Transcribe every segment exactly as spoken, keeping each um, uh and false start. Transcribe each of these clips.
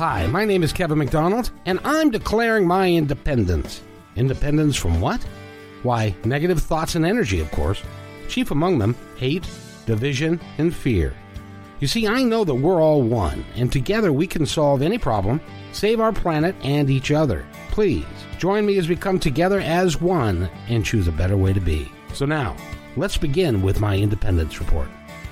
Hi, my name is Kevin McDonald, and I'm declaring my independence. Independence from what? Why, negative thoughts and energy, of course. Chief among them, hate, division, and fear. You see, I know that we're all one, and together we can solve any problem, save our planet and each other. Please, join me as we come together as one and choose a better way to be. So now, let's begin with my independence report.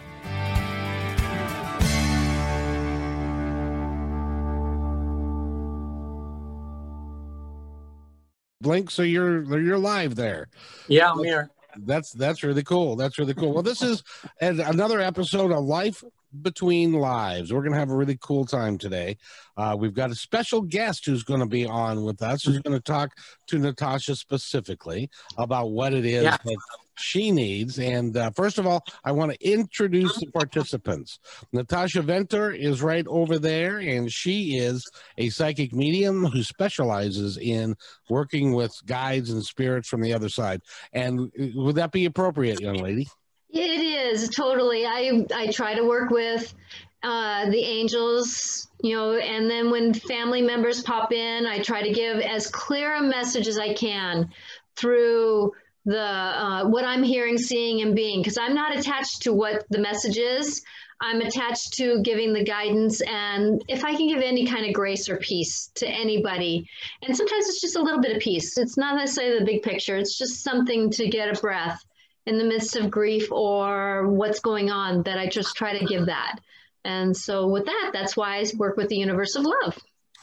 Blink, so you're you're live there. Yeah, I'm here. That's that's really cool. That's really cool. Well, this is another episode of Life Between Lives. We're going to have a really cool time today. Uh, we've got a special guest who's going to be on with us, who's going to talk to Natasha specifically about what it is yeah. that she needs. And uh, first of all, I want to introduce the participants. Natasha Venter is right over there, and she is a psychic medium who specializes in working with guides and spirits from the other side. And would that be appropriate, young lady? It is, totally. I, I try to work with uh, the angels, you know, and then when family members pop in, I try to give as clear a message as I can through the uh, what I'm hearing, seeing, and being, because I'm not attached to what the message is. I'm attached to giving the guidance, and if I can give any kind of grace or peace to anybody, and sometimes it's just a little bit of peace. It's not necessarily the big picture. It's just something to get a breath in the midst of grief or what's going on, that I just try to give that. And so with that, that's why I work with the universe of love.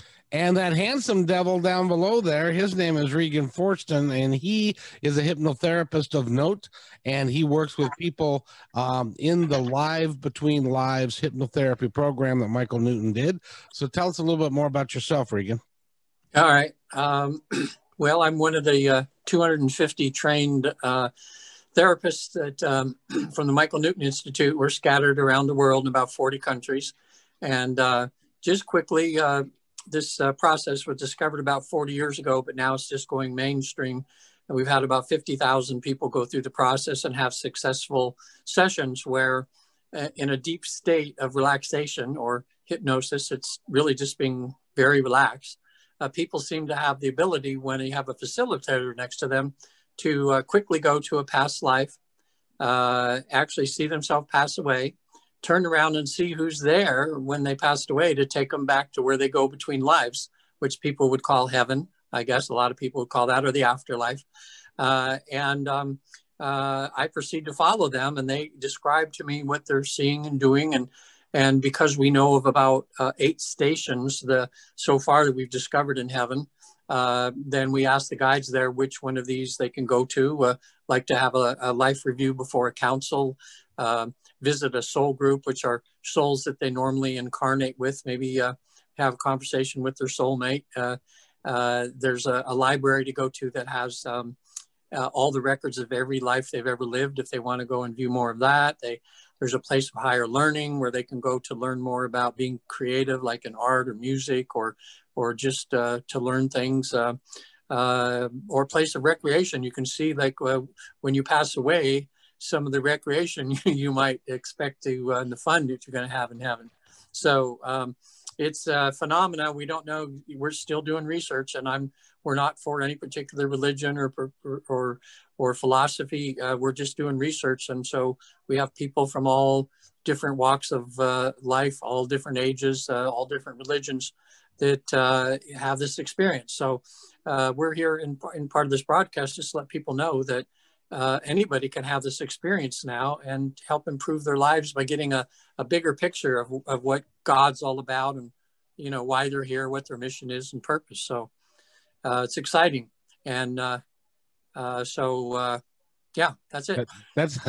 And that handsome devil down below there, his name is Regan Forston, and he is a hypnotherapist of note, and he works with people um, in the Live Between Lives hypnotherapy program that Michael Newton did. So tell us a little bit more about yourself, Regan. All right. Um, well, I'm one of the uh, two hundred fifty trained uh, therapists that um, from the Michael Newton Institute. We're scattered around the world in about forty countries. And uh, just quickly, uh, this uh, process was discovered about forty years ago, but now it's just going mainstream. And we've had about fifty thousand people go through the process and have successful sessions where uh, in a deep state of relaxation or hypnosis, it's really just being very relaxed. Uh, people seem to have the ability, when you have a facilitator next to them, to uh, quickly go to a past life, uh, actually see themselves pass away, turn around and see who's there when they passed away to take them back to where they go between lives, which people would call heaven. I guess a lot of people would call that, or the afterlife. Uh, and um, uh, I proceed to follow them, and they describe to me what they're seeing and doing. And and because we know of about uh, eight stations the so far that we've discovered in heaven, uh, then we ask the guides there which one of these they can go to, uh, like to have a, a life review before a council, uh, visit a soul group, which are souls that they normally incarnate with, maybe uh, have a conversation with their soulmate. Uh, uh, there's a, a library to go to that has um, uh, all the records of every life they've ever lived. If they want to go and view more of that, they, there's a place of higher learning where they can go to learn more about being creative, like in art or music, or or just uh, to learn things, uh, uh, or a place of recreation. You can see, like uh, when you pass away, some of the recreation you might expect to, uh, and the fun that you're going to have in heaven. So um, it's a phenomena. We don't know. We're still doing research, and I'm, we're not for any particular religion or, or, or, or philosophy. Uh, we're just doing research. And so we have people from all different walks of uh, life, all different ages, uh, all different religions that uh, have this experience. So uh, we're here in, in part of this broadcast just to let people know that Uh, anybody can have this experience now and help improve their lives by getting a, a bigger picture of, of what God's all about, and, you know, why they're here, what their mission is and purpose. So uh, it's exciting. And uh, uh, so, uh, yeah, that's it. That's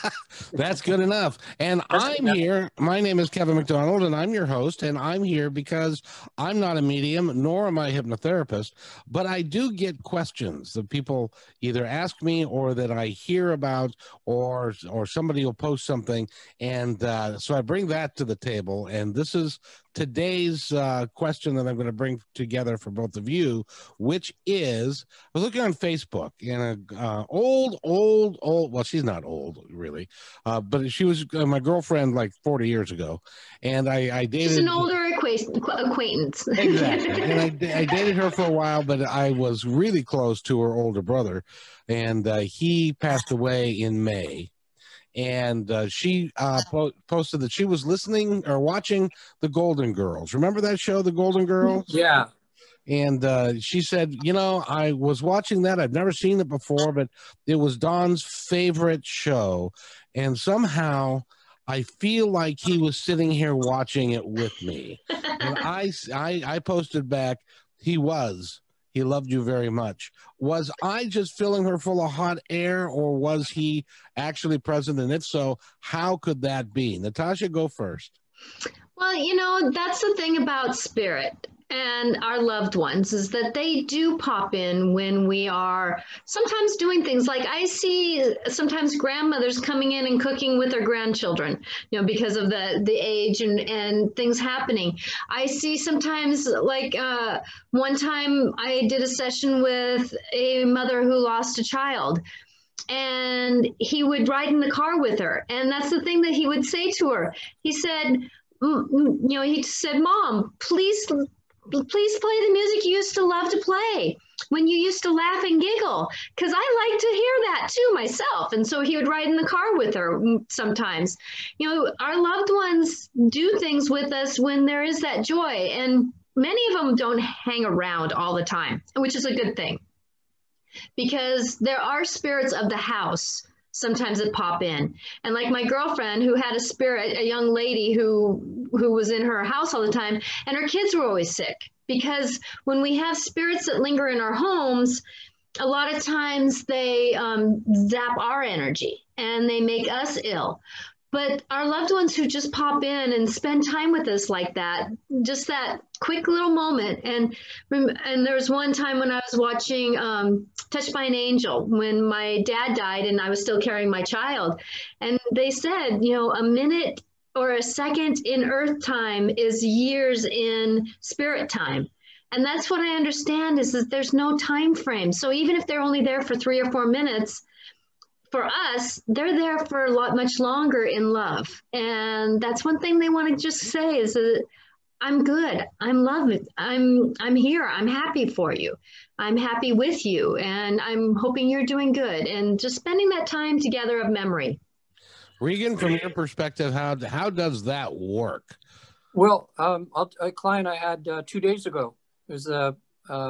that's good enough. And that's I'm here. My name is Kevin McDonald, and I'm your host. And I'm here because I'm not a medium, nor am I a hypnotherapist, but I do get questions that people either ask me or that I hear about, or or somebody will post something, and uh, so I bring that to the table. And this is today's uh, question that I'm going to bring together for both of you, which is, I was looking on Facebook, and a uh, old, old, old, well, she's not old, really, uh, but she was uh, my girlfriend like forty years ago, and I, I dated... She's an older acquaintance. Exactly, and I, I dated her for a while, but I was really close to her older brother, and uh, he passed away in May. And uh, she uh, po- posted that she was listening or watching The Golden Girls. Remember that show, The Golden Girls? Yeah. And uh, she said, you know, I was watching that. I've never seen it before, but it was Don's favorite show. And somehow I feel like he was sitting here watching it with me. And I, I, I posted back, he was. He loved you very much. Was I just filling her full of hot air, or was he actually present? And if so, how could that be? Natasha, go first. Well, you know, that's the thing about spirit and our loved ones, is that they do pop in when we are sometimes doing things. Like I see sometimes grandmothers coming in and cooking with their grandchildren, you know, because of the the age and and things happening. I see sometimes, like uh, one time I did a session with a mother who lost a child, and he would ride in the car with her, and that's the thing that he would say to her. He said, mm, mm, you know, he said, "Mom, please." Please play the music you used to love to play when you used to laugh and giggle, because I like to hear that too myself. And so he would ride in the car with her sometimes. You know, our loved ones do things with us when there is that joy, and many of them don't hang around all the time, which is a good thing, because there are spirits of the house sometimes that pop in. And like my girlfriend, who had a spirit, a young lady who who was in her house all the time, and her kids were always sick. Because when we have spirits that linger in our homes, a lot of times they um, zap our energy and they make us ill. But our loved ones who just pop in and spend time with us like that, just that quick little moment. And and there was one time when I was watching um, Touched by an Angel, when my dad died and I was still carrying my child. And they said, you know, a minute or a second in earth time is years in spirit time. And that's what I understand, is that there's no time frame. So even if they're only there for three or four minutes, for us, they're there for a lot much longer in love. And that's one thing they want to just say, is that I'm good. I'm loving. I'm I'm here. I'm happy for you. I'm happy with you. And I'm hoping you're doing good. And just spending that time together of memory. Regan, from your perspective, how how does that work? Well, um, I'll, a client I had uh, two days ago is uh, uh,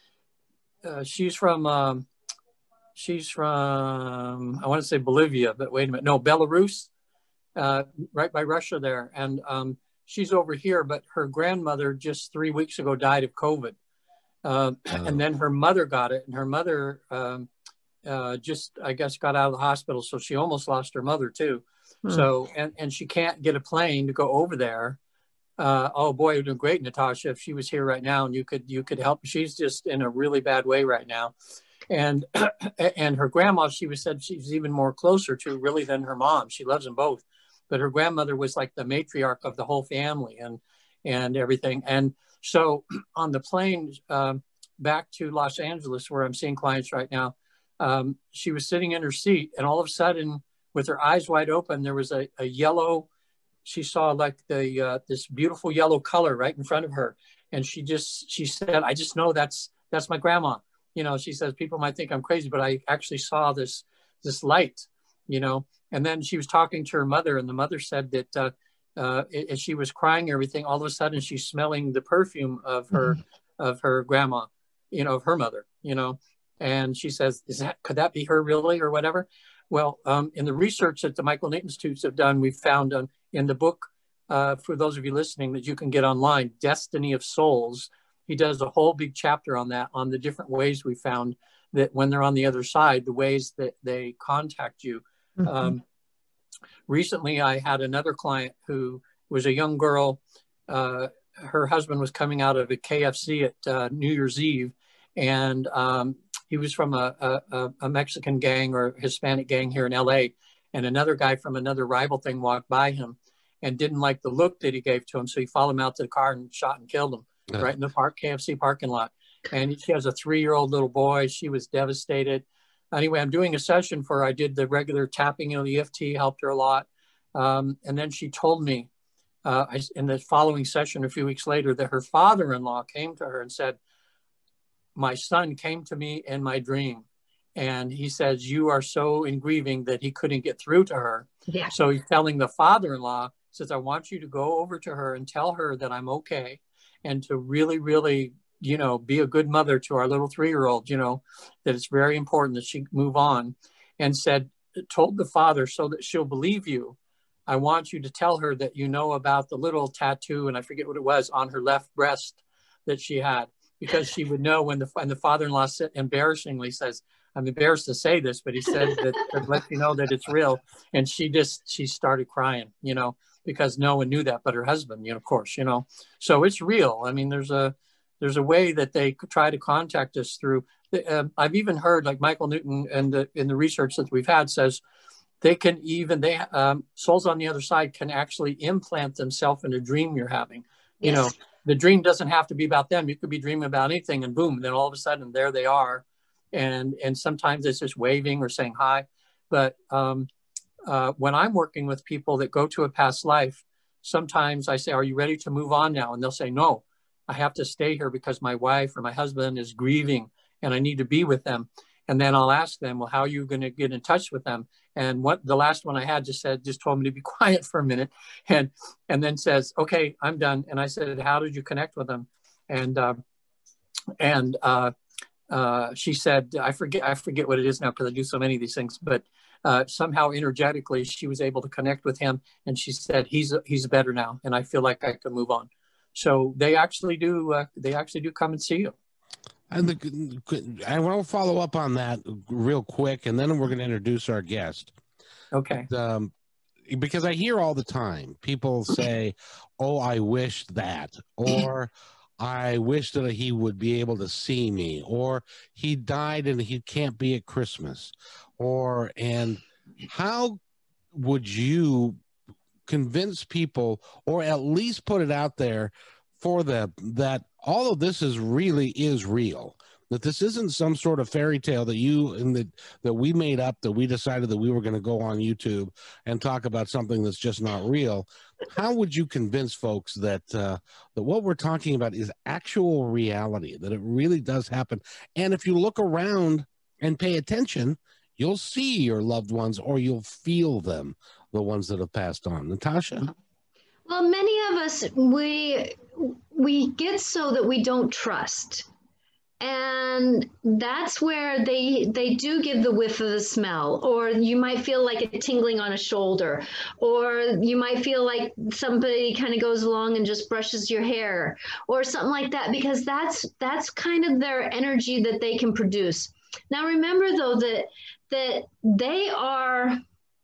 uh, she's from um, she's from I want to say Bolivia, but wait a minute, no, Belarus, uh, right by Russia there, and um, she's over here. But her grandmother just three weeks ago died of COVID, uh, oh. and then her mother got it, and her mother um, uh, just I guess got out of the hospital, so she almost lost her mother too. Hmm. So and and she can't get a plane to go over there. Uh, oh boy, it would be great, Natasha, if she was here right now and you could you could help. She's just in a really bad way right now, and and her grandma, she was said she's even more closer to really than her mom. She loves them both, but her grandmother was like the matriarch of the whole family and and everything. And so on the plane um, back to Los Angeles, where I'm seeing clients right now, um, she was sitting in her seat, and all of a sudden, with her eyes wide open, there was a, a yellow. She saw like the uh, this beautiful yellow color right in front of her, and she just she said, "I just know that's that's my grandma." You know, she says people might think I'm crazy, but I actually saw this this light. You know, and then she was talking to her mother, and the mother said that uh, uh, as she was crying, and everything, all of a sudden she's smelling the perfume of her mm-hmm. of her grandma, you know, of her mother. You know, and she says, "Is that could that be her really or whatever?" Well, um, in the research that the Michael Newton Institutes have done, we found um, in the book, uh, for those of you listening, that you can get online, Destiny of Souls, he does a whole big chapter on that, on the different ways we found that when they're on the other side, the ways that they contact you. Mm-hmm. Um, recently, I had another client who was a young girl. Uh, her husband was coming out of a K F C at uh, New Year's Eve, and um, he was from a, a, a Mexican gang or Hispanic gang here in L A, and another guy from another rival thing walked by him. and didn't like the look that he gave to him. So he followed him out to the car and shot and killed him Uh. right in the park K F C parking lot. And she has a three-year-old little boy. She was devastated. Anyway, I'm doing a session for her. I did the regular tapping, you know, the E F T helped her a lot. Um, and then she told me uh, I, in the following session a few weeks later that her father-in-law came to her and said, my son came to me in my dream. And he says, you are so in grieving that he couldn't get through to her. Yeah. So he's telling the father-in-law, says, I want you to go over to her and tell her that I'm okay. And to really, really, you know, be a good mother to our little three-year-old, you know, that it's very important that she move on. And said, told the father, so that she'll believe you, I want you to tell her that you know about the little tattoo, and I forget what it was, on her left breast that she had, because she would know when the, and the father-in-law said, embarrassingly says, I'm embarrassed to say this, but he said that to let you know that it's real. And she just, she started crying, you know, because no one knew that but her husband, you know, of course, you know, so it's real. I mean, there's a, there's a way that they could try to contact us through. Uh, I've even heard, like Michael Newton and the, in the research that we've had says they can even, they um, souls on the other side can actually implant themselves in a dream you're having. You Yes. know, the dream doesn't have to be about them. You could be dreaming about anything and boom, then all of a sudden there they are. And, and sometimes it's just waving or saying hi. But um, uh, when I'm working with people that go to a past life, sometimes I say, are you ready to move on now? And they'll say, no, I have to stay here because my wife or my husband is grieving and I need to be with them. And then I'll ask them, well, how are you going to get in touch with them? And what the last one I had just said, just told me to be quiet for a minute. And, and then says, okay, I'm done. And I said, how did you connect with them? And, uh, and uh, uh, she said, I forget, I forget what it is now because I do so many of these things, but uh, somehow energetically, she was able to connect with him. And she said, he's, he's better now. And I feel like I can move on. So they actually do, uh, they actually do come and see you. And the, I want to follow up on that real quick, and then we're going to introduce our guest. Okay. But, um, because I hear all the time people say, oh, I wish that, or I wish that he would be able to see me, or he died and he can't be at Christmas, or, and how would you convince people, or at least put it out there for them, that all of this is really is real, that this isn't some sort of fairy tale that you and that that we made up, that we decided that we were going to go on YouTube and talk about something that's just not real? How would you convince folks that uh, that what we're talking about is actual reality, that it really does happen? And if you look around and pay attention, you'll see your loved ones, or you'll feel them, the ones that have passed on. Natasha? Well, many of us, we we get so that we don't trust. And that's where they they do give the whiff of the smell, or you might feel like a tingling on a shoulder, or you might feel like somebody kind of goes along and just brushes your hair or something like that, because that's that's kind of their energy that they can produce. Now, remember, though, that that they are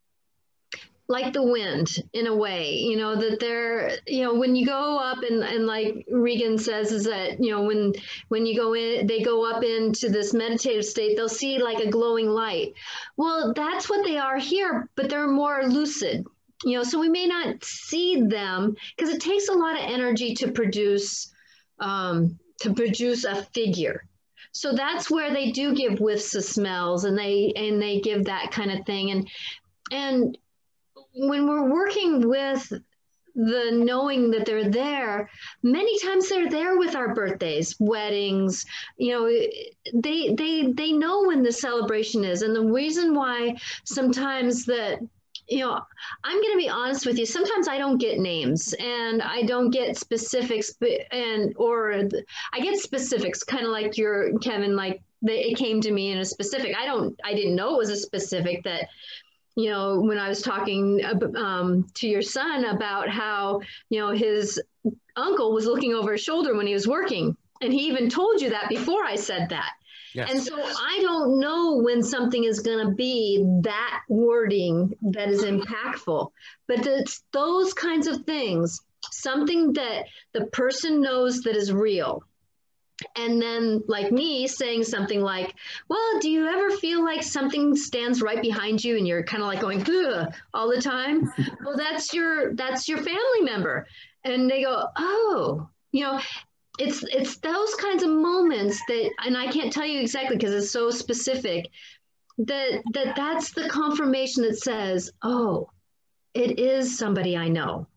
like the wind in a way, you know, that they're, you know, when you go up and, and like Regan says, is that, you know, when, when you go in, they go up into this meditative state, they'll see like a glowing light. Well, that's what they are here, but they're more lucid, you know, so we may not see them because it takes a lot of energy to produce, um, to produce a figure. So that's where they do give whiffs of smells, and they, and they give that kind of thing. And, and, when we're working with the knowing that they're there, many times they're there with our birthdays, weddings, you know, they they they know when the celebration is. And the reason why sometimes that, you know, I'm going to be honest with you, sometimes I don't get names and I don't get specifics, and or I get specifics, kind of like your Kevin, like they, it came to me in a specific. I don't I didn't know it was a specific that, you know, when I was talking um, to your son about how, you know, his uncle was looking over his shoulder when he was working. And he even told you that before I said that. Yes. And so I don't know when something is going to be that wording that is impactful. But it's those kinds of things, something that the person knows that is real. And then like me saying something like, well, do you ever feel like something stands right behind you and you're kind of like going ugh, all the time? Well, that's your that's your family member. And they go, oh, you know, it's it's those kinds of moments that, and I can't tell you exactly because it's so specific, that that that's the confirmation that says, oh, it is somebody I know.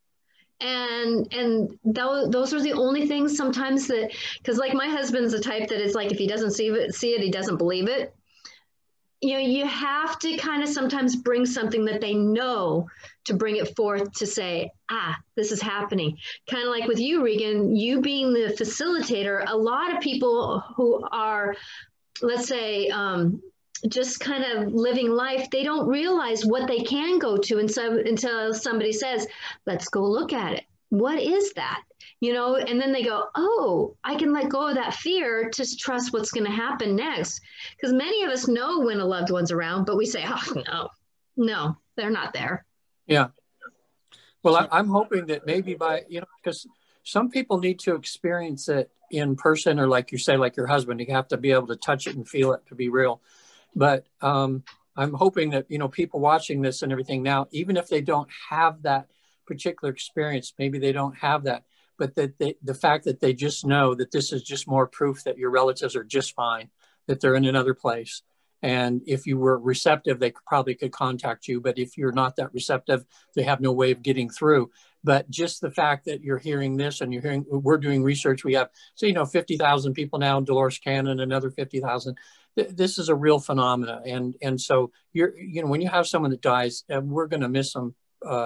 And and th- those are the only things sometimes that, because like my husband's the type that is like, if he doesn't see it see it he doesn't believe it. You know, you have to kind of sometimes bring something that they know to bring it forth to say, ah, this is happening. Kind of like with you, Regan, you being the facilitator. A lot of people who are, let's say, um, just kind of living life, they don't realize what they can go to until, until somebody says, let's go look at it. What is that? You know, and then they go, oh, I can let go of that fear to trust what's going to happen next. Because many of us know when a loved one's around, but we say, oh, no, no, they're not there. Yeah. Well, I, I'm hoping that maybe by, you know, because some people need to experience it in person, or like you say, like your husband, you have to be able to touch it and feel it to be real. But um, I'm hoping that, you know, people watching this and everything now, even if they don't have that particular experience, maybe they don't have that, but that they, the fact that they just know that this is just more proof that your relatives are just fine, that they're in another place. And if you were receptive, they could, probably could contact you. But if you're not that receptive, they have no way of getting through. But just the fact that you're hearing this and you're hearing, we're doing research. We have, so, you know, fifty thousand people now in Dolores Canyon, another fifty thousand. This is a real phenomena. And, and so you're, you know, when you have someone that dies, and we're going to miss them uh,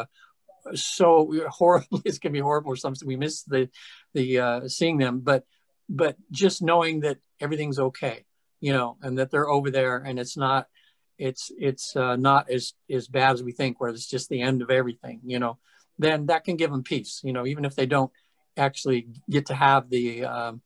so horribly, it's going to be horrible or something. We miss the, the uh, seeing them, but, but just knowing that everything's okay, you know, and that they're over there and it's not, it's, it's uh, not as, as bad as we think, where it's just the end of everything, you know, then that can give them peace, you know, even if they don't actually get to have the, um,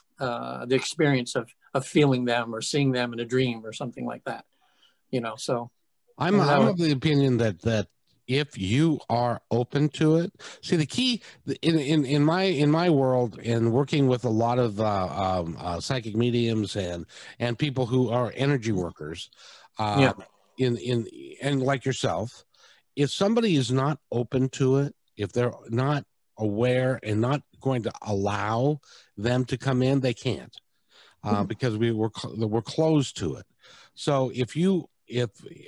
uh, the experience of, of feeling them or seeing them in a dream or something like that, you know, so. I'm, I'm of the opinion that, that, if you are open to it, see the key in, in, in my, in my world, and working with a lot of uh, um, uh, psychic mediums and, and people who are energy workers, uh, yeah. in, in, and like yourself, if somebody is not open to it, if they're not aware and not going to allow them to come in, they can't, uh, mm-hmm. because we were, we're closed to it. So if you, if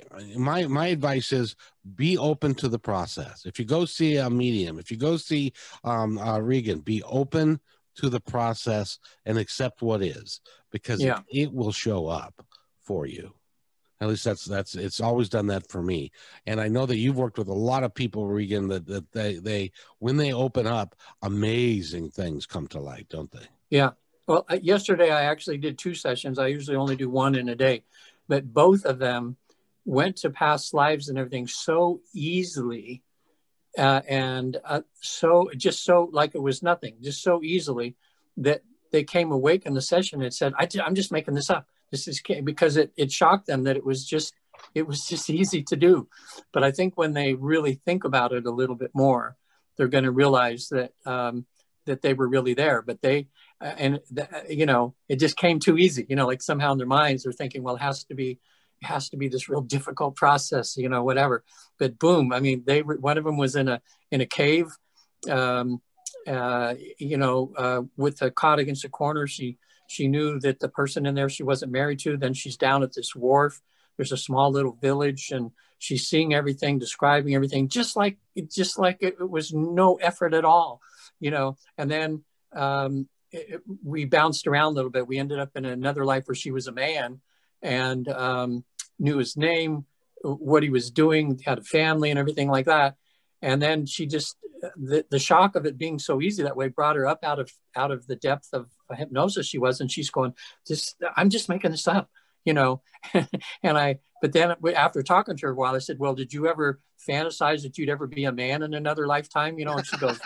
my my advice is be open to the process. If you go see a medium, if you go see um, uh, Regan, be open to the process and accept what is, because yeah. it, it will show up for you. At least that's that's it's always done that for me. And I know that you've worked with a lot of people, Regan, that, that they they when they open up, amazing things come to light, don't they? Yeah. Well, yesterday I actually did two sessions. I usually only do one in a day. But both of them went to past lives and everything so easily, uh, and uh, so just so like it was nothing, just so easily that they came awake in the session and said, I, I'm just making this up. This is because it, it shocked them that it was just it was just easy to do. But I think when they really think about it a little bit more, they're going to realize that um, that they were really there. But they uh, and the, you know, it just came too easy. You know, like somehow in their minds they're thinking, well, it has to be, it has to be this real difficult process. You know, whatever. But boom! I mean, they were, one of them was in a in a cave. Um, uh, you know, uh, with a cot against a corner. She she knew that the person in there she wasn't married to. Then she's down at this wharf. There's a small little village, and she's seeing everything, describing everything, just like just like it, it was no effort at all, you know. And then um, it, we bounced around a little bit. We ended up in another life where she was a man, and um, knew his name, what he was doing, had a family, and everything like that. And then she just the, the shock of it being so easy that way brought her up out of out of the depth of hypnosis she was, and she's going, "Just I'm just making this up." You know, and I, but then after talking to her a while, I said, well, did you ever fantasize that you'd ever be a man in another lifetime? You know, and she goes,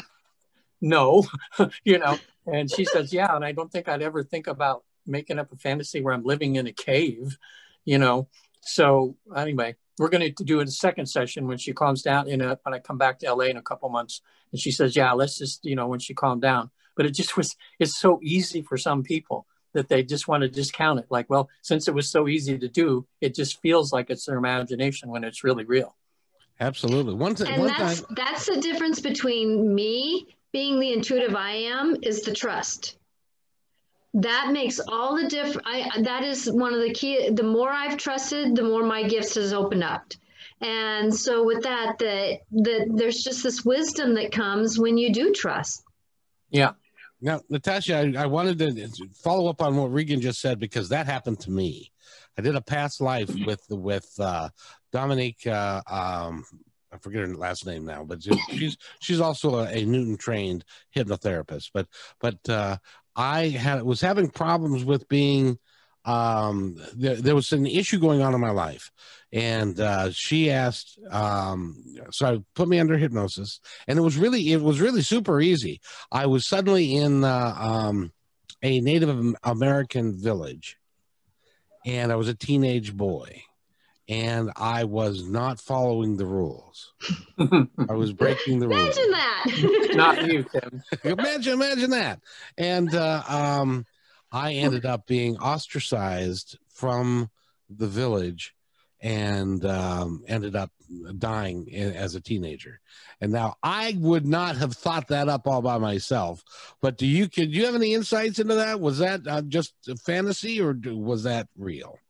no, you know, and she says, yeah. And I don't think I'd ever think about making up a fantasy where I'm living in a cave, you know? So anyway, we're going to do a second session when she calms down in a, when I come back to L A in a couple months. And she says, yeah, let's just, you know, when she calmed down. but it just was, it's so easy for some people that they just want to discount it. Like, well, since it was so easy to do, it just feels like it's their imagination when it's really real. Absolutely. One, th- And one that's, time. that's the difference between me being the intuitive I am is the trust. That makes all the difference. I that is one of the key. The more I've trusted, the more my gifts has opened up. And so with that, the, the there's just this wisdom that comes when you do trust. Yeah. Now, Natasha, I, I wanted to follow up on what Regan just said, because that happened to me. I did a past life with with uh, Dominique. Uh, um, I forget her last name now, but she's she's also a, a Newton trained hypnotherapist. But but uh, I had was having problems with being. Um, there, there was an issue going on in my life, and uh, she asked. Um, so I put me under hypnosis, and it was really it was really super easy. I was suddenly in uh, um, a Native American village, and I was a teenage boy, and I was not following the rules. I was breaking the rules. Imagine that. Not you, Tim. imagine, imagine that. And uh, um, I ended up being ostracized from the village, and um, ended up dying in, as a teenager. And now I would not have thought that up all by myself. But do you could you have any insights into that? Was that uh, just a fantasy, or do, was that real?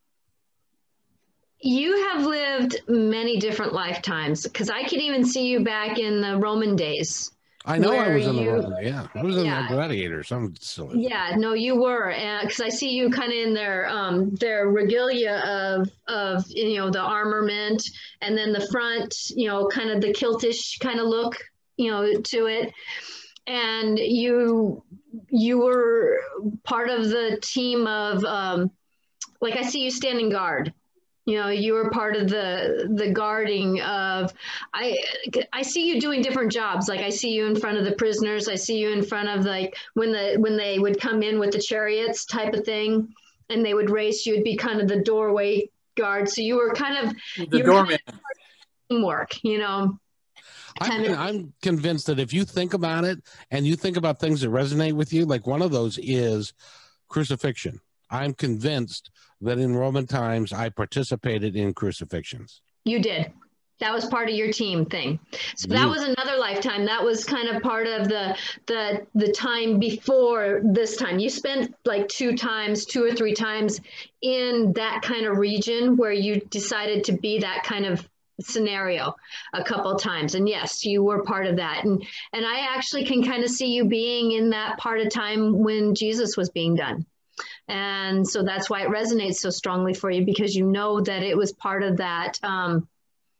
You have lived many different lifetimes, because I can even see you back in the Roman days. I know I Where was in the you- Roman, yeah. I was in Yeah. the Gladiator, some silly. Yeah, no, you were, because I see you kind of in their um, their regalia of of you know the armament, and then the front, you know, kind of the kiltish kind of look, you know, to it. And you you were part of the team of um, like I see you standing guard. You know, you were part of the the guarding of. I I see you doing different jobs. Like I see you in front of the prisoners. I see you in front of like when the when they would come in with the chariots type of thing, and they would race. You'd be kind of the doorway guard. So you were kind of The you were doorman. kind of teamwork. You know. I'm, I'm convinced that if you think about it, and you think about things that resonate with you, like one of those is crucifixion. I'm convinced that in Roman times, I participated in crucifixions. You did. That was part of your team thing. So that Mm. was another lifetime. That was kind of part of the the the time before this time. You spent like two times, two or three times in that kind of region where you decided to be that kind of scenario a couple of times. And yes, you were part of that. And and I actually can kind of see you being in that part of time when Jesus was being done. And so that's why it resonates so strongly for you, because you know that it was part of that, um,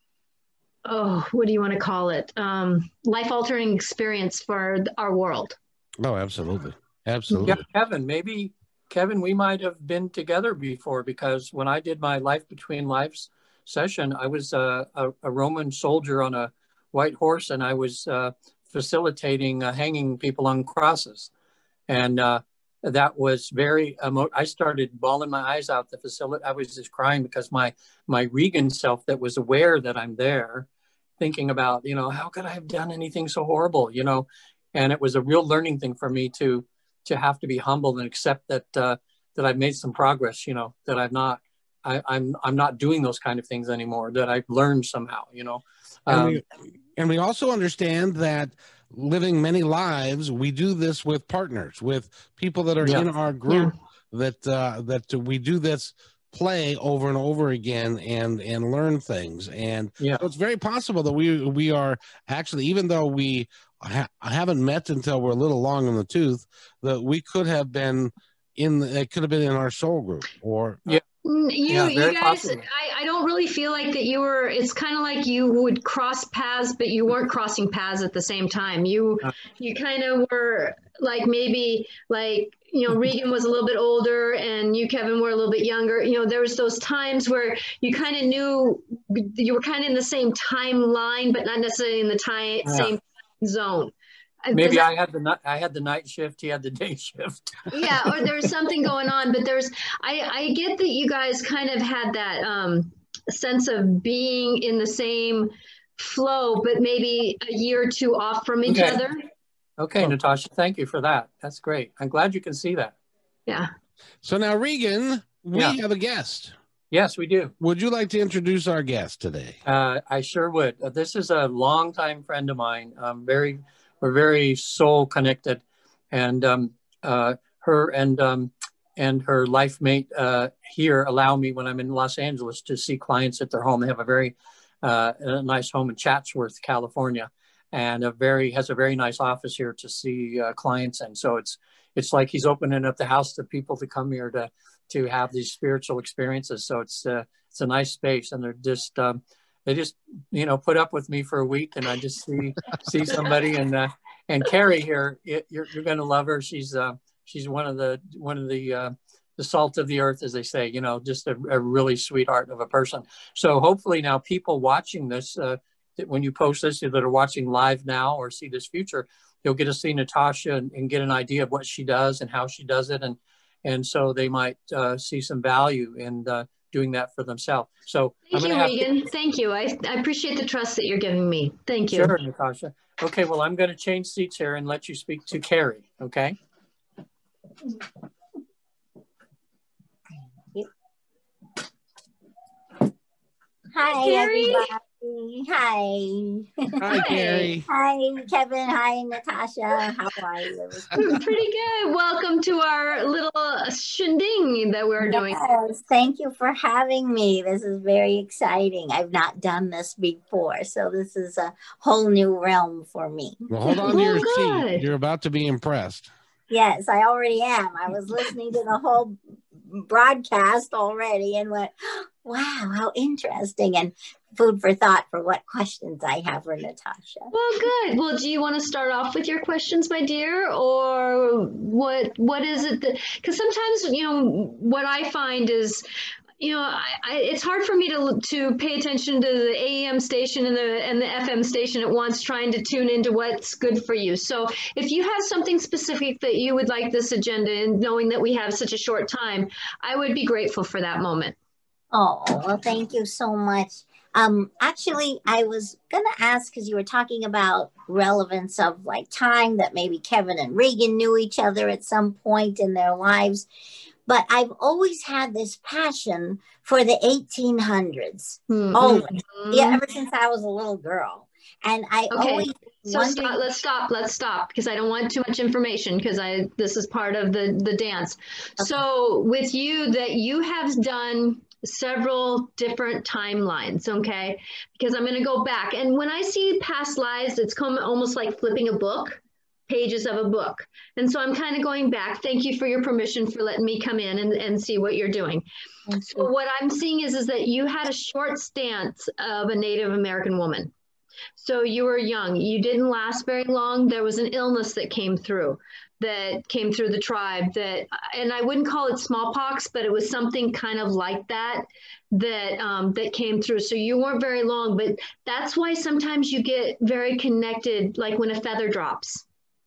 oh, what do you want to call it? Um, life-altering experience for our world. Oh, absolutely. Absolutely. Yeah, Kevin, maybe, Kevin, we might have been together before, because when I did my Life Between Lives session, I was uh, a, a Roman soldier on a white horse, and I was uh, facilitating uh, hanging people on crosses. And uh, that was very, emo- I started bawling my eyes out the facility. I was just crying because my, my Regan self that was aware that I'm there, thinking about, you know, how could I have done anything so horrible, you know? And it was a real learning thing for me to, to have to be humble and accept that, uh, that I've made some progress, you know, that I've not, I, I'm, I'm not doing those kind of things anymore, that I've learned somehow, you know? And, Um, we, and we also understand that living many lives, we do this with partners, with people that are Yeah. in our group, that uh, that we do this play over and over again, and and learn things. And Yeah. so it's very possible that we we are actually, even though we ha- haven't met until we're a little long in the tooth, that we could have been in. It could have been in our soul group, or Yeah. Mm, You, Yeah, you very guys, possible. I, I don't really feel like that you were, it's kind of like you would cross paths, but you weren't crossing paths at the same time. You, Uh. you kind of were like, maybe like, you know, Regan was a little bit older and you, Kevin, were a little bit younger. You know, there was those times where you kind of knew you were kind of in the same timeline, but not necessarily in the time, Yeah. same zone. Uh, does Maybe that- I had the night, I had the night shift, he had the day shift. yeah, or there's something going on, but there's I, I get that you guys kind of had that um, sense of being in the same flow, but maybe a year or two off from each Okay. other. Okay, Oh. Natasha, thank you for that. That's great. I'm glad you can see that. Yeah. So now, Regan, we Yeah. have a guest. Yes, we do. Would you like to introduce our guest today? Uh, I sure would. Uh, this is a longtime friend of mine. Um, very, we're very soul connected, and um, uh, her and um, and her life mate uh, here allow me when I'm in Los Angeles to see clients at their home. They have a very uh, a nice home in Chatsworth, California, and a very has a very nice office here to see uh, clients. And so it's it's like he's opening up the house to people to come here to to have these spiritual experiences. So it's uh, it's a nice space, and they're just um, they just you know put up with me for a week, and I just see see somebody. And uh, and Carrie here, it, you're you're gonna love her. She's uh, she's one of the one of the uh, the salt of the earth, as they say. You know, just a, a really sweetheart of a person. So hopefully now people watching this, uh, when you post this, that are watching live now or see this future, you'll get to see Natasha and, and get an idea of what she does and how she does it, and and so they might uh, see some value in uh, doing that for themselves. So Thank I'm you, have Regan. to... Thank you. I, I appreciate the trust that you're giving me. Thank you. Sure, Natasha. Okay, well, I'm going to change seats here and let you speak to Carrie, okay? Hi, Carrie. everybody. Hi. Hi, Carrie. Hi, Kevin. Hi, Natasha. How are you? Pretty good. Welcome to our little shindig that we're doing. Yes, thank you for having me. This is very exciting. I've not done this before, so this is a whole new realm for me. Well, hold on to Well, your good. seat. You're about to be impressed. Yes, I already am. I was listening to the whole broadcast already and went, wow, how interesting, and food for thought for what questions I have for Natasha. Well, good. Well, do you want to start off with your questions, my dear, or what? What is it that? Because sometimes, you know, what I find is, you know, I, I, it's hard for me to to pay attention to the A M station and the and the F M station at once, trying to tune into what's good for you. So, if you have something specific that you would like this agenda, and knowing that we have such a short time, I would be grateful for that moment. Oh, well, thank you so much. Um, actually, I was going to ask, because you were talking about relevance of like time, that maybe Kevin and Regan knew each other at some point in their lives. But I've always had this passion for the eighteen hundreds. Mm-hmm. Always. Yeah, ever since I was a little girl. And I Okay. always So wondered... stop, let's stop. Let's stop because I don't want too much information because I this is part of the the dance. Okay. So with you, that you have done several different timelines, okay? Because I'm going to go back, and when I see past lives, it's come almost like flipping a book, pages of a book. And so I'm kind of going back. Thank you for your permission for letting me come in and, and see what you're doing. So what I'm seeing is is that you had a short stance of a Native American woman. So you were young, you didn't last very long. There was an illness that came through, that came through the tribe that, and I wouldn't call it smallpox, but it was something kind of like that, that, um, that came through. So you weren't very long, but that's why sometimes you get very connected, like when a feather drops,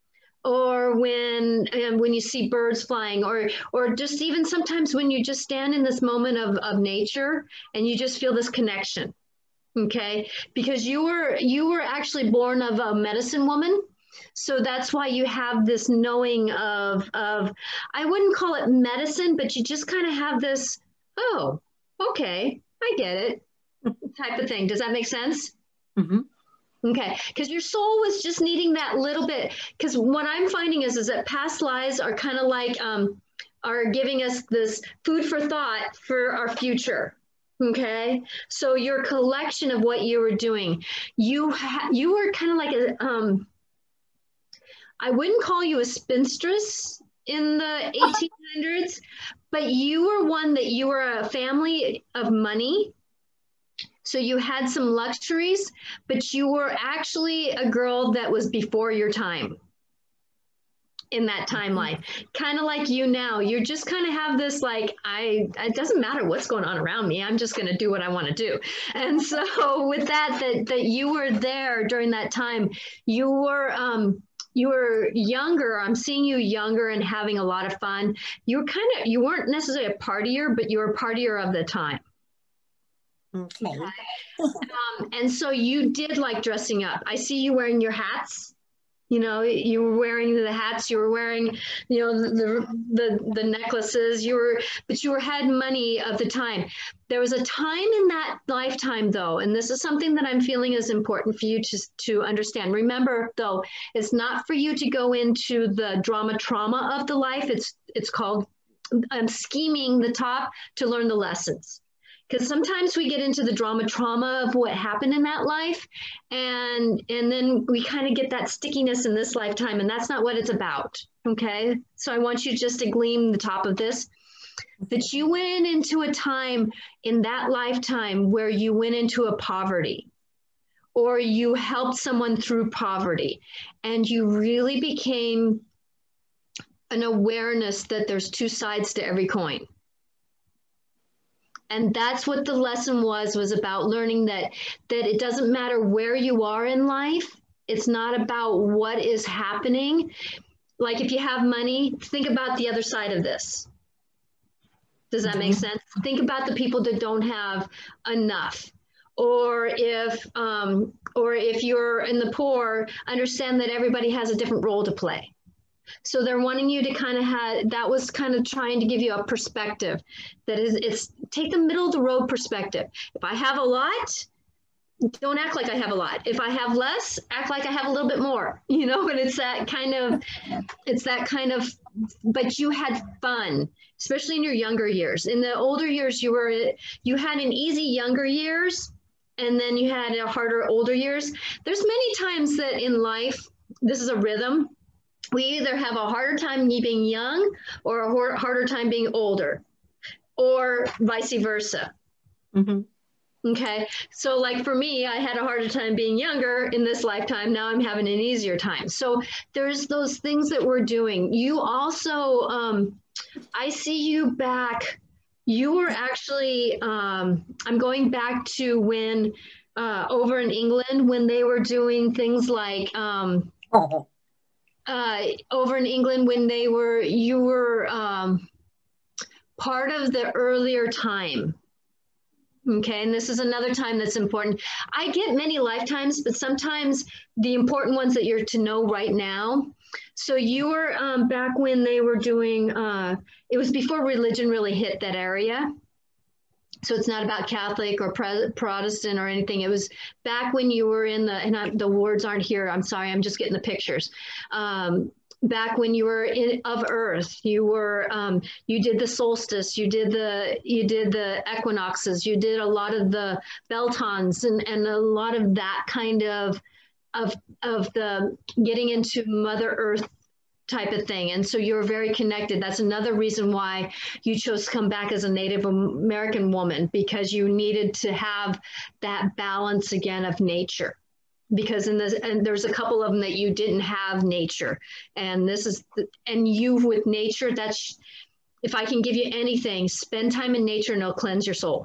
or when, um, when you see birds flying, or, or just even sometimes when you just stand in this moment of, of nature and you just feel this connection. Okay, because you were you were actually born of a medicine woman, so that's why you have this knowing of of I wouldn't call it medicine, but you just kind of have this, oh, okay, I get it, type of thing. Does that make sense? Mm-hmm. Okay, because your soul was just needing that little bit. Because what I'm finding is is that past lives are kind of like um are giving us this food for thought for our future. Okay, so your collection of what you were doing, you ha- you were kind of like a, um, I wouldn't call you a spinstress in the eighteen hundreds, but you were one that you were a family of money. So you had some luxuries, but you were actually a girl that was before your time. In that timeline, kind of like you now, you're just kind of have this like, I, it doesn't matter what's going on around me. I'm just going to do what I want to do. And so with that, that, that you were there during that time, you were, um, you were younger. I'm seeing you younger and having a lot of fun. You were kind of, you weren't necessarily a partier, but you were a partier of the time. Okay. um, and so you did like dressing up. I see you wearing your hats. You know, you were wearing the hats, you were wearing, you know, the, the, the necklaces, you were, but you were had money of the time. There was a time in that lifetime though, and this is something that I'm feeling is important for you to, to understand. Remember though, it's not for you to go into the drama trauma of the life. It's, it's called um, scheming the top to learn the lessons. Because sometimes we get into the drama trauma of what happened in that life, and and then we kind of get that stickiness in this lifetime, and that's not what it's about, okay? So I want you just to glean the top of this, that you went into a time in that lifetime where you went into a poverty, or you helped someone through poverty, and you really became an awareness that there's two sides to every coin. And that's what the lesson was, was about learning that, that it doesn't matter where you are in life. It's not about what is happening. Like if you have money, think about the other side of this. Does that make sense? Think about the people that don't have enough. Or if, um, or if you're in the poor, understand that everybody has a different role to play. So they're wanting you to kind of have, that was kind of trying to give you a perspective that is, it's take the middle of the road perspective. If I have a lot, don't act like I have a lot. If I have less, act like I have a little bit more, you know, but it's that kind of, it's that kind of, but you had fun, especially in your younger years. In the older years, you were, you had an easy younger years, and then you had a harder older years. There's many times that in life, this is a rhythm. We either have a harder time being young or a harder time being older, or vice versa. Mm-hmm. Okay. So like for me, I had a harder time being younger in this lifetime. Now I'm having an easier time. So there's those things that we're doing. You also, um, I see you back. You were actually, um, I'm going back to when uh, over in England, when they were doing things like, um, oh. Uh, over in England when they were, you were um, part of the earlier time. Okay, and this is another time that's important. I get many lifetimes, but sometimes the important ones that you're to know right now. So you were um, back when they were doing, uh, it was before religion really hit that area. So it's not about Catholic or Protestant or anything. It was back when you were in the, and I, the words aren't here. I'm sorry. I'm just getting the pictures. Um, back when you were in of Earth, you were, um, you did the solstice, you did the, you did the equinoxes, you did a lot of the Beltons and, and a lot of that kind of, of, of the getting into Mother Earth type of thing. And so you're very connected. That's another reason why you chose to come back as a Native American woman, because you needed to have that balance again of nature. Because in this, and there's a couple of them that you didn't have nature. And this is, the, and you with nature, that's, if I can give you anything, spend time in nature and it'll cleanse your soul.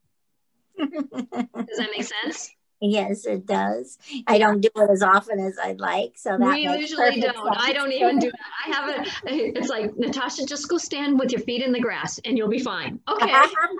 Does that make sense? Yes, it does. I don't do it as often as I'd like. So that we usually don't. Sense. I don't even do that. I have a, it's like, Natasha, just go stand with your feet in the grass and you'll be fine. Okay.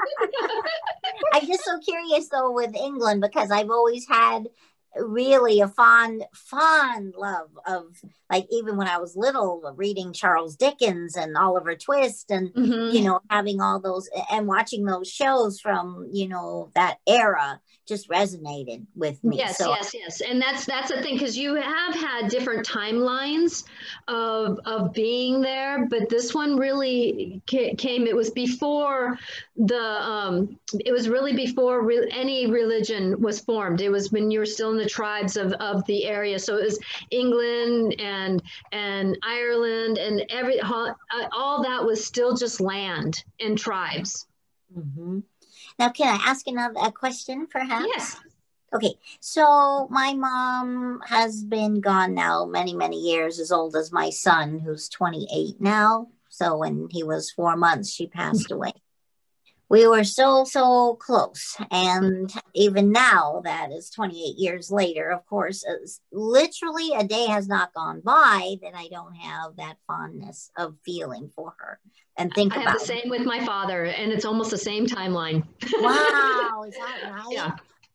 I'm just so curious though with England, because I've always had really a fond, fond love of, like, even when I was little, reading Charles Dickens and Oliver Twist and, mm-hmm. you know, having all those and watching those shows from, you know, that era just resonated with me. Yes, so. yes, yes. And that's that's the thing, because you have had different timelines of of being there, but this one really came, it was before the, um, it was really before re- any religion was formed. It was when you were still in the tribes of, of the area. So it was England and, and Ireland and every, all that was still just land and tribes. Mm-hmm. Now, can I ask another a question, perhaps? Yes. Okay, so my mom has been gone now many, many years, as old as my son, who's twenty-eight now. So when he was four months, she passed away. We were so, so close. And even now, that is twenty-eight years later, of course, literally a day has not gone by that I don't have that fondness of feeling for her. And think I about have the same with my father, and it's almost the same timeline. Wow, is that right? Yeah.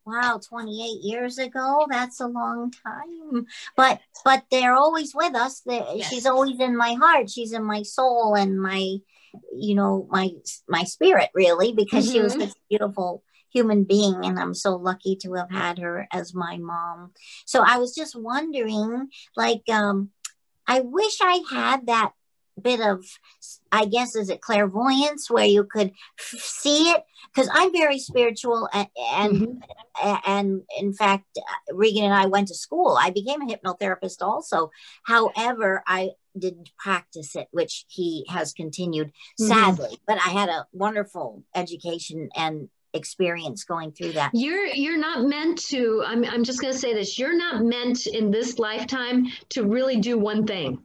Wow, twenty-eight years ago. That's a long time. But but they're always with us. They're, Yes. She's always in my heart. She's in my soul and my, you know, my my spirit, really, because she was Mhm. such a beautiful human being, and I'm so lucky to have had her as my mom. So I was just wondering, like, um, I wish I had that bit of, I guess, is it clairvoyance, where you could f- see it? Because I'm very spiritual, and and, Mhm. and in fact, uh, Regan and I went to school. I became a hypnotherapist also. However, I didn't practice it, which he has continued, Mhm. sadly. But I had a wonderful education and experience going through that. You're you're not meant to, I'm I'm just gonna say this, you're not meant in this lifetime to really do one thing.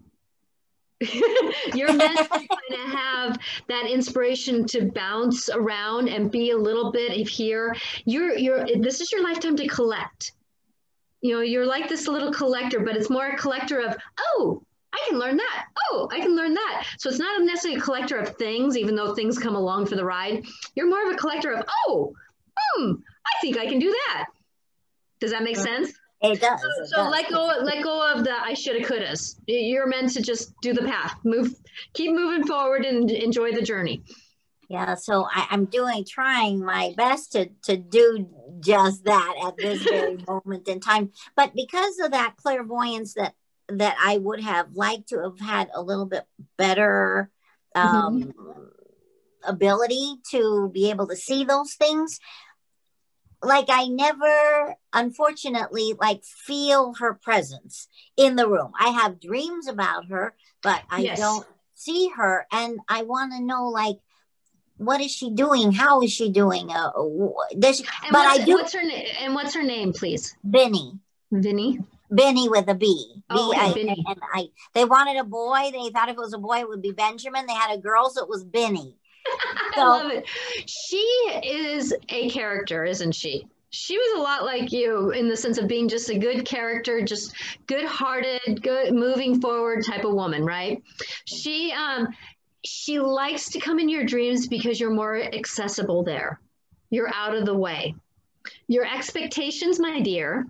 You're meant to kind of have that inspiration to bounce around and be a little bit of here. You're you're this is your lifetime to collect. You know, you're like this little collector, but it's more a collector of, oh, I can learn that. Oh, I can learn that. So it's not necessarily a collector of things, even though things come along for the ride. You're more of a collector of, oh, hmm, I think I can do that. Does that make sense? It does. So, It so does. let go, let go of the I shoulda, couldas. You're meant to just do the path, move, keep moving forward, and enjoy the journey. Yeah, so I, I'm doing, trying my best to to do just that at this very moment in time. But because of that clairvoyance that that I would have liked to have had a little bit better um, Mm-hmm. ability to be able to see those things, like I never, unfortunately, like feel her presence in the room. I have dreams about her, but I Yes. don't see her, and I want to know, like, what is she doing? How is she doing? Uh, does she, And but what's, I do. what's her name? And what's her name, please? Benny. Vinny. Benny with a B. Oh, B okay, I, Benny. and I. They wanted a boy. They thought if it was a boy, it would be Benjamin. They had a girl, so it was Benny. I So- love it. She is a character, isn't she? She was a lot like you in the sense of being just a good character, just good-hearted, good moving forward type of woman, right? She um she likes to come in your dreams because you're more accessible there. You're out of the way. Your expectations, my dear,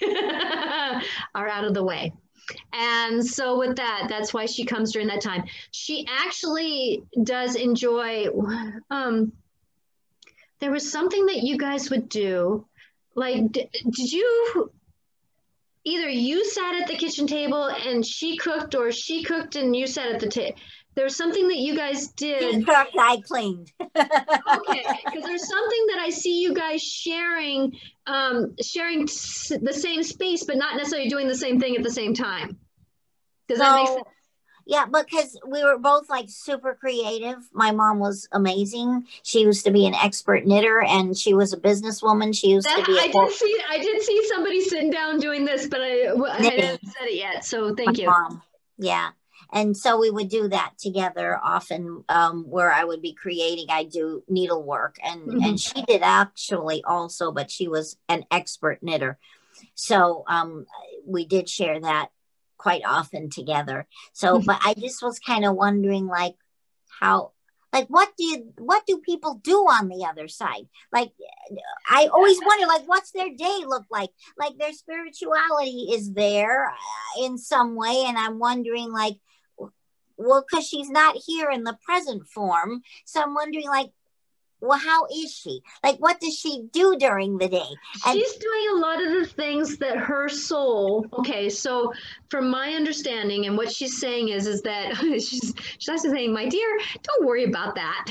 are out of the way. And so with that, that's why she comes during that time. She actually does enjoy, um, there was something that you guys would do. Like, d- did you, either you sat at the kitchen table and she cooked, or she cooked and you sat at the table? There's something that you guys did. She cooked, I cleaned. Okay, because there's something that I see you guys sharing, um, sharing s- the same space, but not necessarily doing the same thing at the same time. Does that make So, sense? yeah, because we were both like super creative. My mom was amazing. She used to be an expert knitter, and she was a businesswoman. She used That, to be I a did see, I did see somebody sitting down doing this, but I, I Knitting. haven't said it yet. So thank you. mom. Yeah. And so we would do that together often, um, where I would be creating. I do needlework, and Mhm. and she did actually also, but she was an expert knitter. So um, we did share that quite often together. So, Mhm. but I just was kind of wondering, like, how, like, what do you, what do people do on the other side? Like, I always wonder, like, what's their day look like? Like, their spirituality is there uh, in some way, and I'm wondering, like, well, because she's not here in the present form, so I'm wondering, like, well, how is she? Like, what does she do during the day? And She's doing a lot of the things that her soul. Okay, so from my understanding, and what she's saying is, is that she's she's actually saying, "My dear, don't worry about that.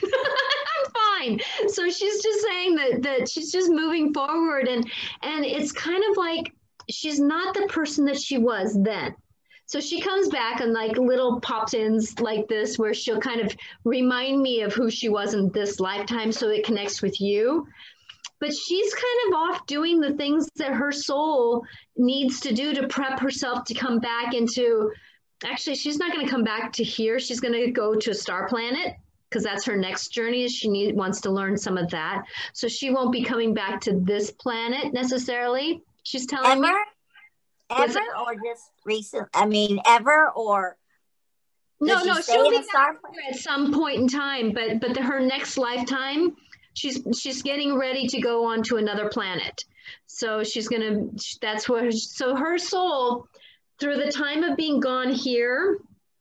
I'm fine." So she's just saying that that she's just moving forward, and and it's kind of like she's not the person that she was then. So she comes back on like little pop-ins like this, where she'll kind of remind me of who she was in this lifetime, so it connects with you. But she's kind of off doing the things that her soul needs to do to prep herself to come back into, actually, she's not going to come back to here. She's going to go to a star planet, because that's her next journey. She need, wants to learn some of that. So she won't be coming back to this planet necessarily. She's telling ever, me. ever, or just recent? I mean, ever, or No, does she no, stay she'll in be a star back planet? here at some point in time, but but the, her next lifetime, she's she's getting ready to go on to another planet. So she's going to, that's where, so her soul through the time of being gone here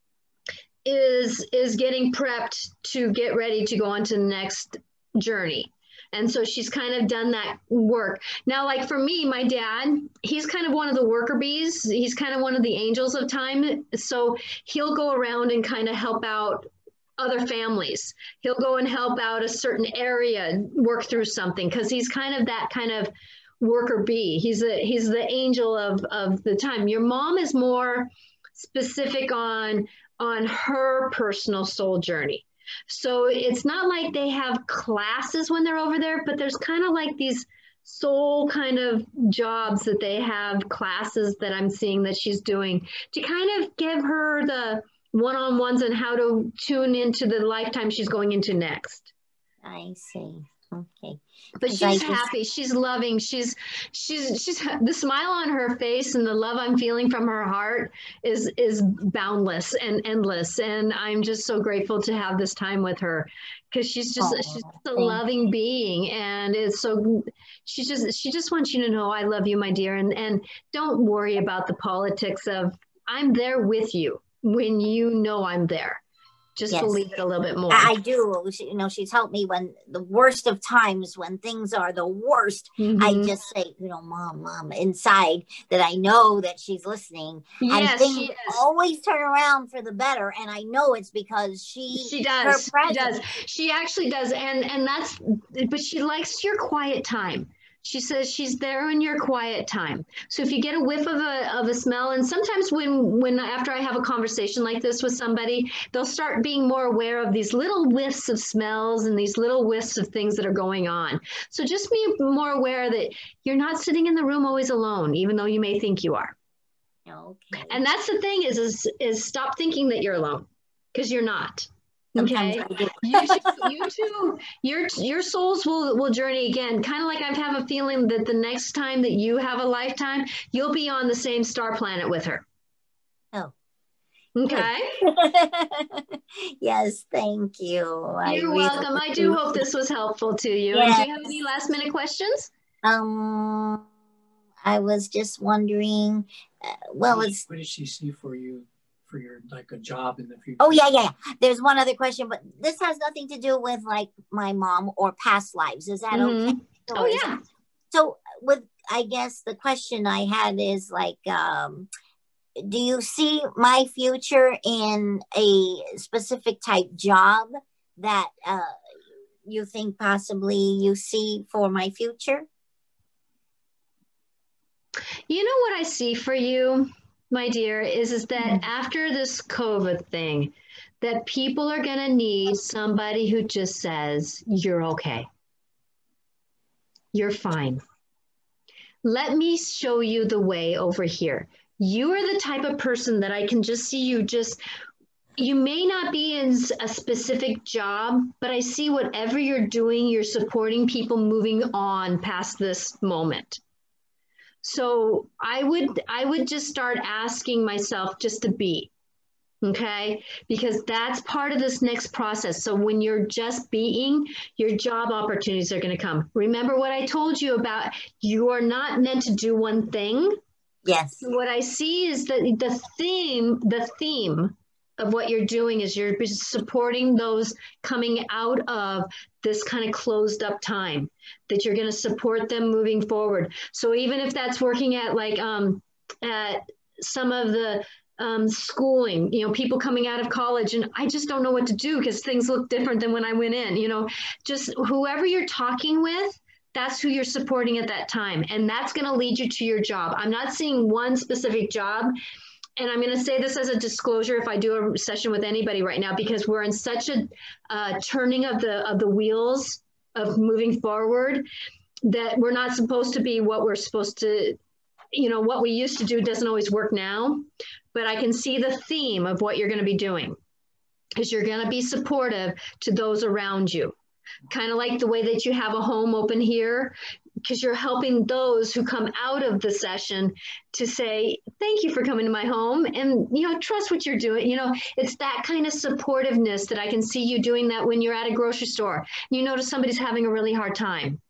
is, is getting prepped to get ready to go on to the next journey. And so she's kind of done that work. Now, like for me, my dad, he's kind of one of the worker bees. He's kind of one of the angels of time. So he'll go around and kind of help out other families. He'll go and help out a certain area, work through something, because he's kind of that kind of worker bee. He's a, he's the angel of, of the time. Your mom is more specific on, on her personal soul journey. So it's not like they have classes when they're over there, but there's kind of like these soul kind of jobs that they have, classes that I'm seeing that she's doing to kind of give her the one-on-ones on how to tune into the lifetime she's going into next. I see. Okay. But she's happy. She's loving. She's, she's, she's, the smile on her face and the love I'm feeling from her heart is, is boundless and endless. And I'm just so grateful to have this time with her because she's just, oh, she's just a loving being. And it's so, she just, she just wants you to know, I love you, my dear. And, and don't worry about the politics of, I'm there with you when you know I'm there. Just yes. Believe it a little bit more. I do. She, you know, she's helped me when the worst of times, when things are the worst. Mm-hmm. I just say, you know, mom, mom, inside that I know that she's listening. Yes, and things always turn around for the better. And I know it's because she, she does. She does. She actually does. And, and that's, but she likes your quiet time. She says she's there in your quiet time. So if you get a whiff of a, of a smell, and sometimes when, when after I have a conversation like this with somebody, they'll start being more aware of these little whiffs of smells and these little whiffs of things that are going on. So just be more aware that you're not sitting in the room always alone, even though you may think you are. Okay. And that's the thing is, is, is stop thinking that you're alone, because you're not. Okay, you too, you too, your your souls will will journey again. Kind of like I have a feeling that the next time that you have a lifetime, you'll be on the same star planet with her. Oh, okay. Yes, thank you. You're I welcome. really I do hope this was helpful to you. Yes. Do you have any last minute questions? Um, I was just wondering. Uh, well, what, it's what does she see for you? For your like a job in the future? Oh yeah, yeah. There's one other question, but this has nothing to do with like my mom or past lives. Is that mm-hmm. okay? Or oh yeah. That, so with I guess the question I had is like, um, do you see my future in a specific type job that uh, you think possibly you see for my future? You know what I see for you, my dear, is, is that mm-hmm. after this COVID thing, that people are going to need somebody who just says, you're okay. You're fine. Let me show you the way over here. You are the type of person that I can just see you just, you may not be in a specific job, but I see whatever you're doing, you're supporting people moving on past this moment. So I would, I would just start asking myself just to be, okay? Because that's part of this next process. So when you're just being, your job opportunities are going to come. Remember what I told you about, you are not meant to do one thing. Yes. What I see is that the theme, the theme of what you're doing is you're supporting those coming out of this kind of closed up time, that you're going to support them moving forward. So even if that's working at like um, at some of the um, schooling, you know, people coming out of college and I just don't know what to do because things look different than when I went in, you know, just whoever you're talking with, that's who you're supporting at that time. And that's going to lead you to your job. I'm not seeing one specific job. And I'm going to say this as a disclosure if I do a session with anybody right now, because we're in such a uh, turning of the of the wheels of moving forward that we're not supposed to be what we're supposed to, you know, what we used to do doesn't always work now. But I can see the theme of what you're going to be doing is you're going to be supportive to those around you. Kind of like the way that you have a home open here, because you're helping those who come out of the session to say, thank you for coming to my home and, you know, trust what you're doing. You know, it's that kind of supportiveness that I can see you doing that when you're at a grocery store. You notice somebody's having a really hard time.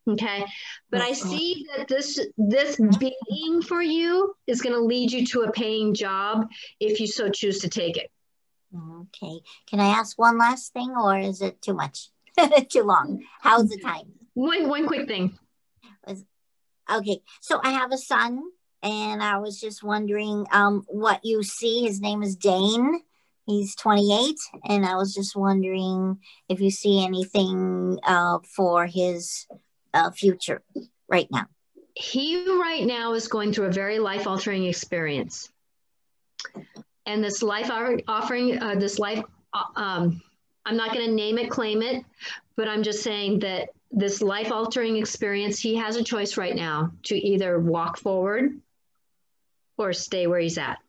Okay. But I see that this this being for you is going to lead you to a paying job if you so choose to take it. Okay. Can I ask one last thing, or is it too much? Too long? How's the time? One one quick thing. Okay. So I have a son, and I was just wondering um, what you see. His name is Dane. He's twenty-eight, and I was just wondering if you see anything uh, for his uh, future right now. He right now is going through a very life-altering experience. And this life offering, uh, this life, um, I'm not going to name it, claim it, but I'm just saying that this life-altering experience, he has a choice right now to either walk forward or stay where he's at.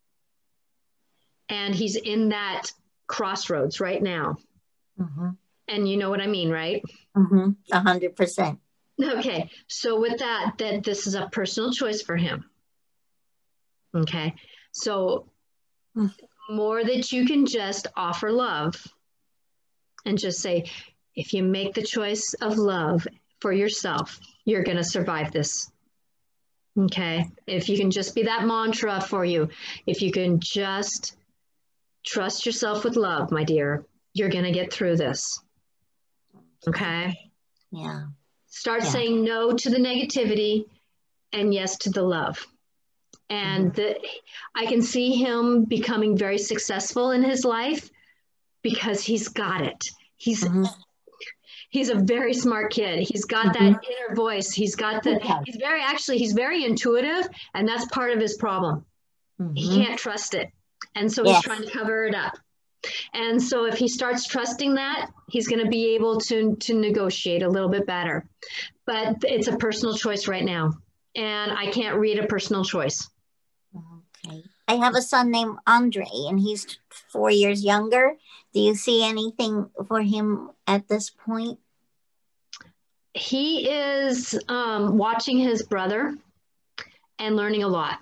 And he's in that crossroads right now. Mm-hmm. And you know what I mean, right? Mm-hmm. A hundred percent. Okay. So with that, that this is a personal choice for him. Okay. So more that you can just offer love and just say, if you make the choice of love for yourself, you're going to survive this. Okay. If you can just be that mantra for you, if you can just trust yourself with love, my dear, you're going to get through this. Okay. Yeah. Start yeah. saying no to the negativity and yes to the love. And the, I can see him becoming very successful in his life because he's got it. He's mm-hmm. he's a very smart kid. He's got mm-hmm. that inner voice. He's got the, yeah. he's very, actually, he's very intuitive, and that's part of his problem. Mm-hmm. He can't trust it. And so yes. he's trying to cover it up. And so if he starts trusting that, he's going to be able to, to negotiate a little bit better. But it's a personal choice right now. And I can't read a personal choice. Okay. I have a son named Andre, and he's four years younger. Do you see anything for him at this point? He is um, watching his brother and learning a lot.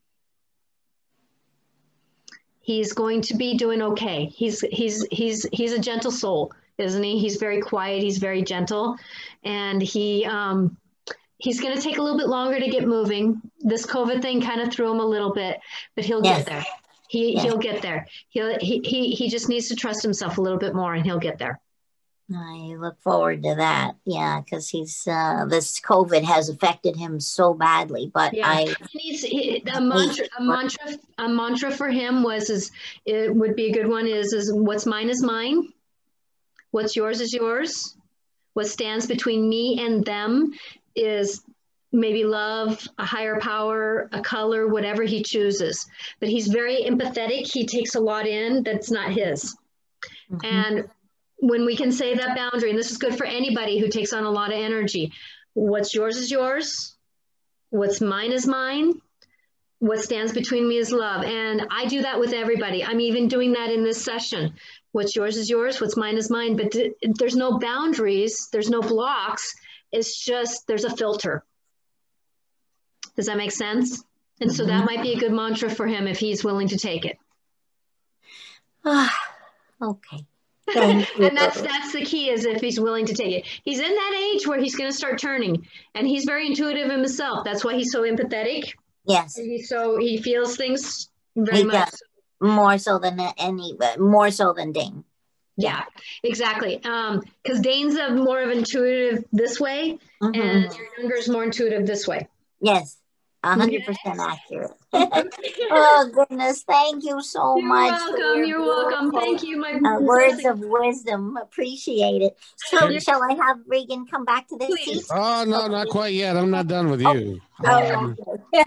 He's going to be doing okay. He's he's he's he's a gentle soul, isn't he? He's very quiet. He's very gentle, and he um, he's going to take a little bit longer to get moving. This COVID thing kind of threw him a little bit, but he'll yes. get there. He yes. he'll get there. He'll he he he just needs to trust himself a little bit more, and he'll get there. I look forward to that. Yeah, because he's uh, this COVID has affected him so badly. But yeah. I he needs he, a mantra. A mantra. A mantra for him was is it would be a good one. Is is what's mine is mine. What's yours is yours. What stands between me and them is maybe love, a higher power, a color, whatever he chooses. But he's very empathetic. He takes a lot in that's not his, mm-hmm. and when we can say that boundary, and this is good for anybody who takes on a lot of energy, what's yours is yours, what's mine is mine, what stands between me is love. And I do that with everybody. I'm even doing that in this session. What's yours is yours, what's mine is mine, but th- there's no boundaries, there's no blocks. It's just, there's a filter. Does that make sense? And so that might be a good mantra for him if he's willing to take it. Okay. And that's that's the key, is if he's willing to take it. He's in that age where he's going to start turning, and he's very intuitive himself. That's why he's so empathetic. Yes. And he's so he feels things very he much does. More so than any, more so than Dane. Yeah, exactly. Um, because Dane's a more of intuitive this way, mm-hmm. and your younger is more intuitive this way. Yes. A hundred percent accurate. Oh goodness! Thank you so you're much. Welcome. You're welcome. Thank you. My uh, words of wisdom. Appreciate it. So, shall I have Regan come back to this seat? Oh no, not quite yet. I'm not done with you. Oh. Um,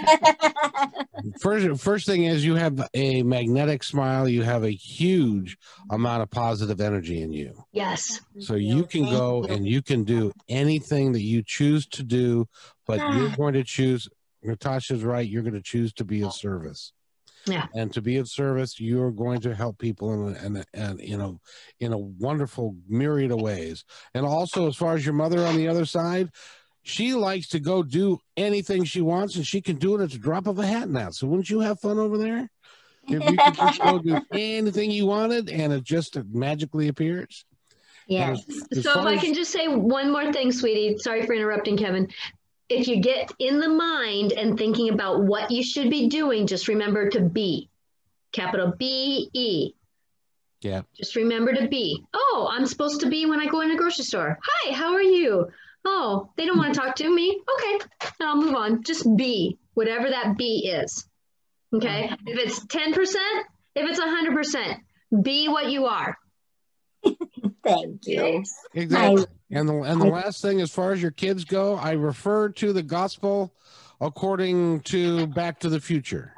first, first thing is you have a magnetic smile. You have a huge amount of positive energy in you. Yes. So you can go and you can do anything that you choose to do, but you're going to choose. Natasha's right. You're going to choose to be of service. Yeah. And to be of service, you're going to help people in and and you know in a wonderful myriad of ways. And also, as far as your mother on the other side, she likes to go do anything she wants, and she can do it at the drop of a hat now. So wouldn't you have fun over there? If you could just go do anything you wanted, and it just magically appears. Yeah. As So if far I as- can just say one more thing, sweetie, sorry for interrupting, Kevin. If you get in the mind and thinking about what you should be doing, just remember to be, capital B E. Yeah. Just remember to be. Oh, I'm supposed to be when I go in a grocery store. Hi, how are you? Oh, they don't want to talk to me. Okay, I'll move on. Just be, whatever that be is. Okay. If it's ten percent, if it's one hundred percent, be what you are. Thank you. Exactly. And the and the last thing, as far as your kids go, I refer to the gospel according to Back to the Future.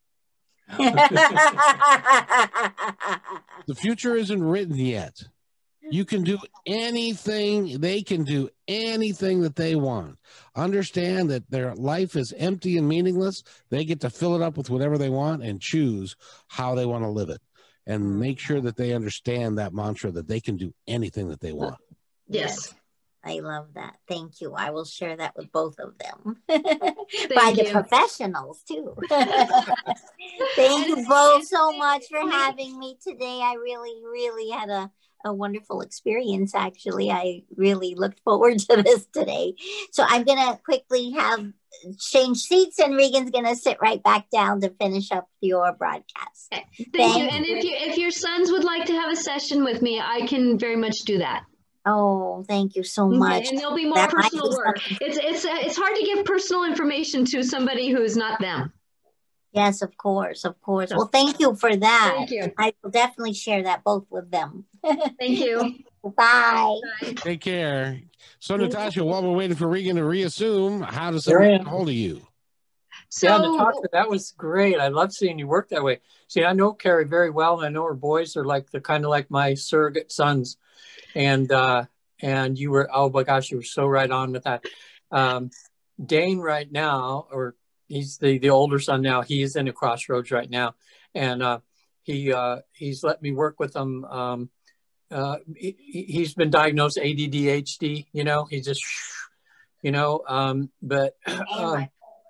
The future isn't written yet. You can do anything. They can do anything that they want. Understand that their life is empty and meaningless. They get to fill it up with whatever they want and choose how they want to live it. And make sure that they understand that mantra that they can do anything that they want. Yes. I love that. Thank you. I will share that with both of them. By Thank the you. professionals too. Thank you both so much for having me today. I really, really had a, a wonderful experience. Actually, I really looked forward to this today. So I'm going to quickly have change seats, and Regan's going to sit right back down to finish up your broadcast. Thank, Thank you. And if you if your sons would like to have a session with me, I can very much do that. Oh, thank you so much. Okay, and there'll be more That might personal be work. something- It's it's it's hard to give personal information to somebody who is not them. Yes, of course, of course. Well, thank you for that. Thank you. I will definitely share that both with them. Thank you. Bye. Take care. So, Natasha, while we're waiting for Regan to reassume, how does There I somebody am. get a hold of you? So Yeah, Natasha, that was great. I love seeing you work that way. See, I know Carrie very well, and I know her boys are like the kind of like my surrogate sons, and uh, and you were, oh my gosh, you were so right on with that. Um, Dane right now, or he's the the older son now. He is in a crossroads right now, and uh, he uh, he's let me work with him. Um, uh, he, he's been diagnosed A D D H D. You know, he just, you know, um, but. Um,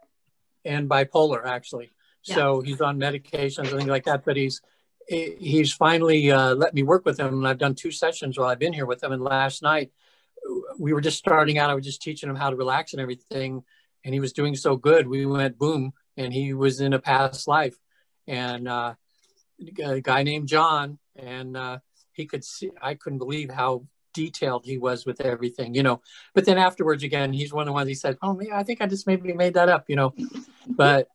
and bipolar actually. Yeah. So he's on medications and things like that, but he's he's finally uh, let me work with him, and I've done two sessions while I've been here with him. And last night we were just starting out. I was just teaching him how to relax and everything, and he was doing so good. We went boom, and he was in a past life, and uh, a guy named John, and uh, he could see. I couldn't believe how detailed he was with everything, you know. But then afterwards, again, he's one of the ones. He said, "Oh, man, I think I just maybe made that up," you know. But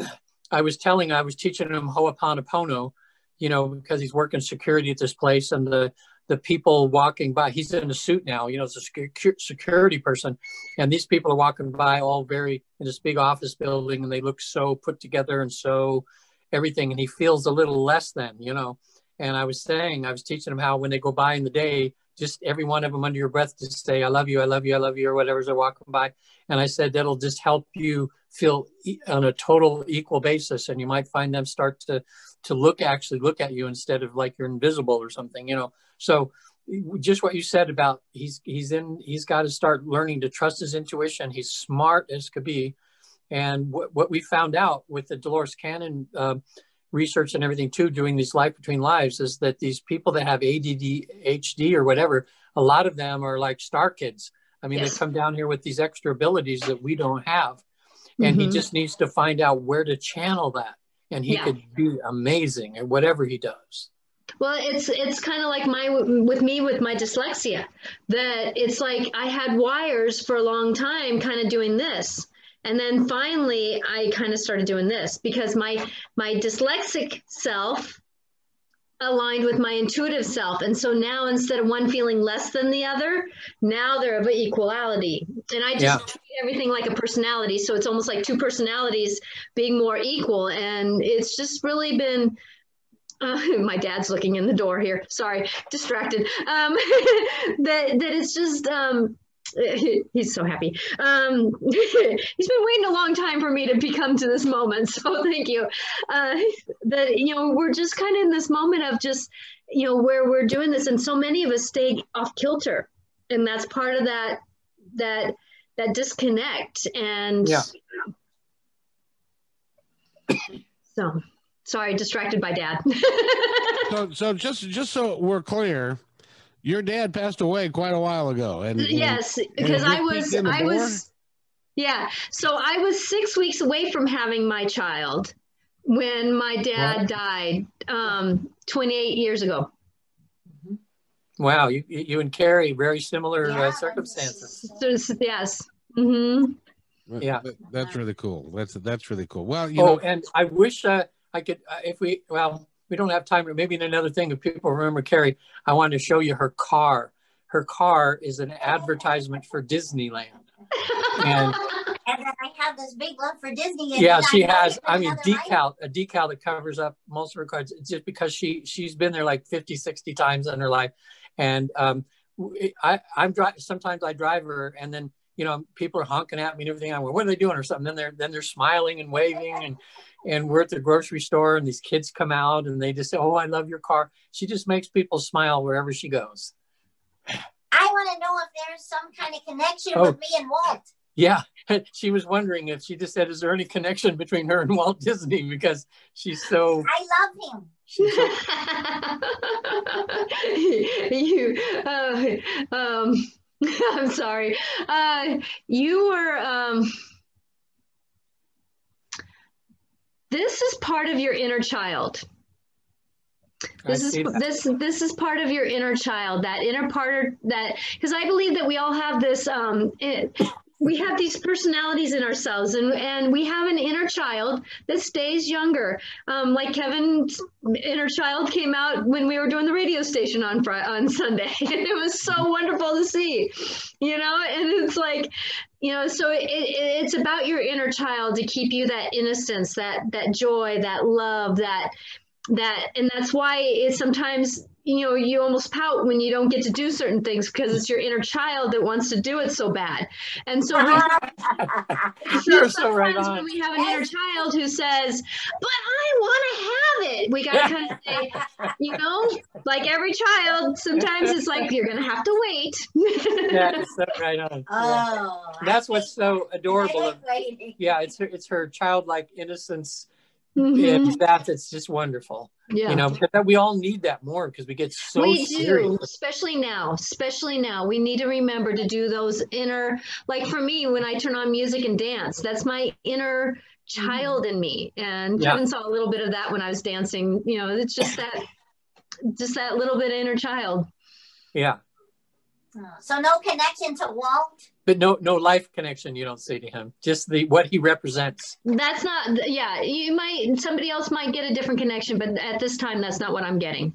I was telling, I was teaching him Ho'oponopono, you know, because he's working security at this place, and the the people walking by, he's in a suit now, you know, as a security person, and these people are walking by all very in this big office building, and they look so put together and so everything, and he feels a little less than, you know. And I was saying, I was teaching him how when they go by in the day, just every one of them under your breath to say, I love you, I love you, I love you, or whatever as they're walking by. And I said, that'll just help you feel on a total equal basis. And you might find them start to, to look, actually look at you instead of like you're invisible or something, you know? So just what you said about he's, he's in, he's got to start learning to trust his intuition. He's smart as could be. And what, what we found out with the Dolores Cannon uh, research and everything too, doing these life between lives, is that these people that have A D D H D or whatever, a lot of them are like star kids. I mean, yes. They come down here with these extra abilities that we don't have. And mm-hmm. he just needs to find out where to channel that. And he yeah. could be amazing at whatever he does. Well, it's it's kind of like my with me with my dyslexia, that it's like I had wires for a long time kind of doing this. And then finally, I kind of started doing this because my my dyslexic self aligned with my intuitive self. And so now instead of one feeling less than the other, now they're of equality. And I just yeah. treat everything like a personality. So it's almost like two personalities being more equal. And it's just really been, uh, my dad's looking in the door here. Sorry, distracted. Um, that, that it's just, um, he's so happy. Um, he's been waiting a long time for me to become to this moment. So thank you. Uh, that, you know, we're just kind of in this moment of just, you know, where we're doing this. And so many of us stay off kilter. And that's part of that, that, that disconnect. And yeah. so sorry, distracted by dad. so, so just, just so we're clear, your dad passed away quite a while ago, and, and yes, because and I was I more? was yeah. So I was six weeks away from having my child when my dad Wow. died um, twenty-eight years ago. Wow, you you and Carrie, very similar Yeah, uh, circumstances. So, yes. Mm-hmm. Yeah. That- that's really cool. That's that's really cool. Well, you Oh, know, and I wish uh, I could, uh, if we, well, we don't have time, but maybe in another thing, if people remember Carrie, I wanted to show you her car. Her car is an advertisement for Disneyland. And And then I have this big love for Disney. And yeah, then she I know has, there's I mean, another life. decal, a decal that covers up most of her cards. It's just because she, she's been there like fifty, sixty times in her life. And um, I, I'm driving, sometimes I drive her and then, you know, people are honking at me and everything. I'm like, what are they doing or something? Then they're, then they're smiling and waving and, and we're at the grocery store and these kids come out and they just say, oh, I love your car. She just makes people smile wherever she goes. I want to know if there's some kind of connection Oh. with me and Walt. Yeah, she was wondering if she just said, is there any connection between her and Walt Disney? Because she's so, I love him. she's so you, uh, um, I'm sorry. Uh, you were, um, this is part of your inner child. This I is see that. this this is part of your inner child, that inner part of that, because I believe that we all have this um it, we have these personalities in ourselves, and and we have an inner child that stays younger. Um, like Kevin's inner child came out when we were doing the radio station on Friday, on Sunday. And it was so wonderful to see, you know, and it's like, you know, so it, it, it's about your inner child to keep you that innocence, that that joy, that love, that that and that's why it's sometimes, you know, you almost pout when you don't get to do certain things, because it's your inner child that wants to do it so bad. And so we, You're so so right sometimes on. when we have an inner child who says, but I want to have it, we got to kind of say, you know, like every child, sometimes it's like, you're going to have to wait. Yeah, so right on. Yeah. Oh, That's I what's think- so adorable. I Of, like waiting. yeah, it's her, it's her childlike innocence. Mhm. And that it's just wonderful. Yeah. You know, because that we all need that more because we get so we serious. do, especially now, especially now. We need to remember to do those inner, like for me, when I turn on music and dance, that's my inner child in me. And Yeah. Kevin saw a little bit of that when I was dancing. You know, it's just that, just that little bit of inner child. Yeah. Oh, so no connection to Walt. But no no life connection, you don't say to him. Just the what he represents. That's not, yeah, you might, somebody else might get a different connection, but at this time, that's not what I'm getting.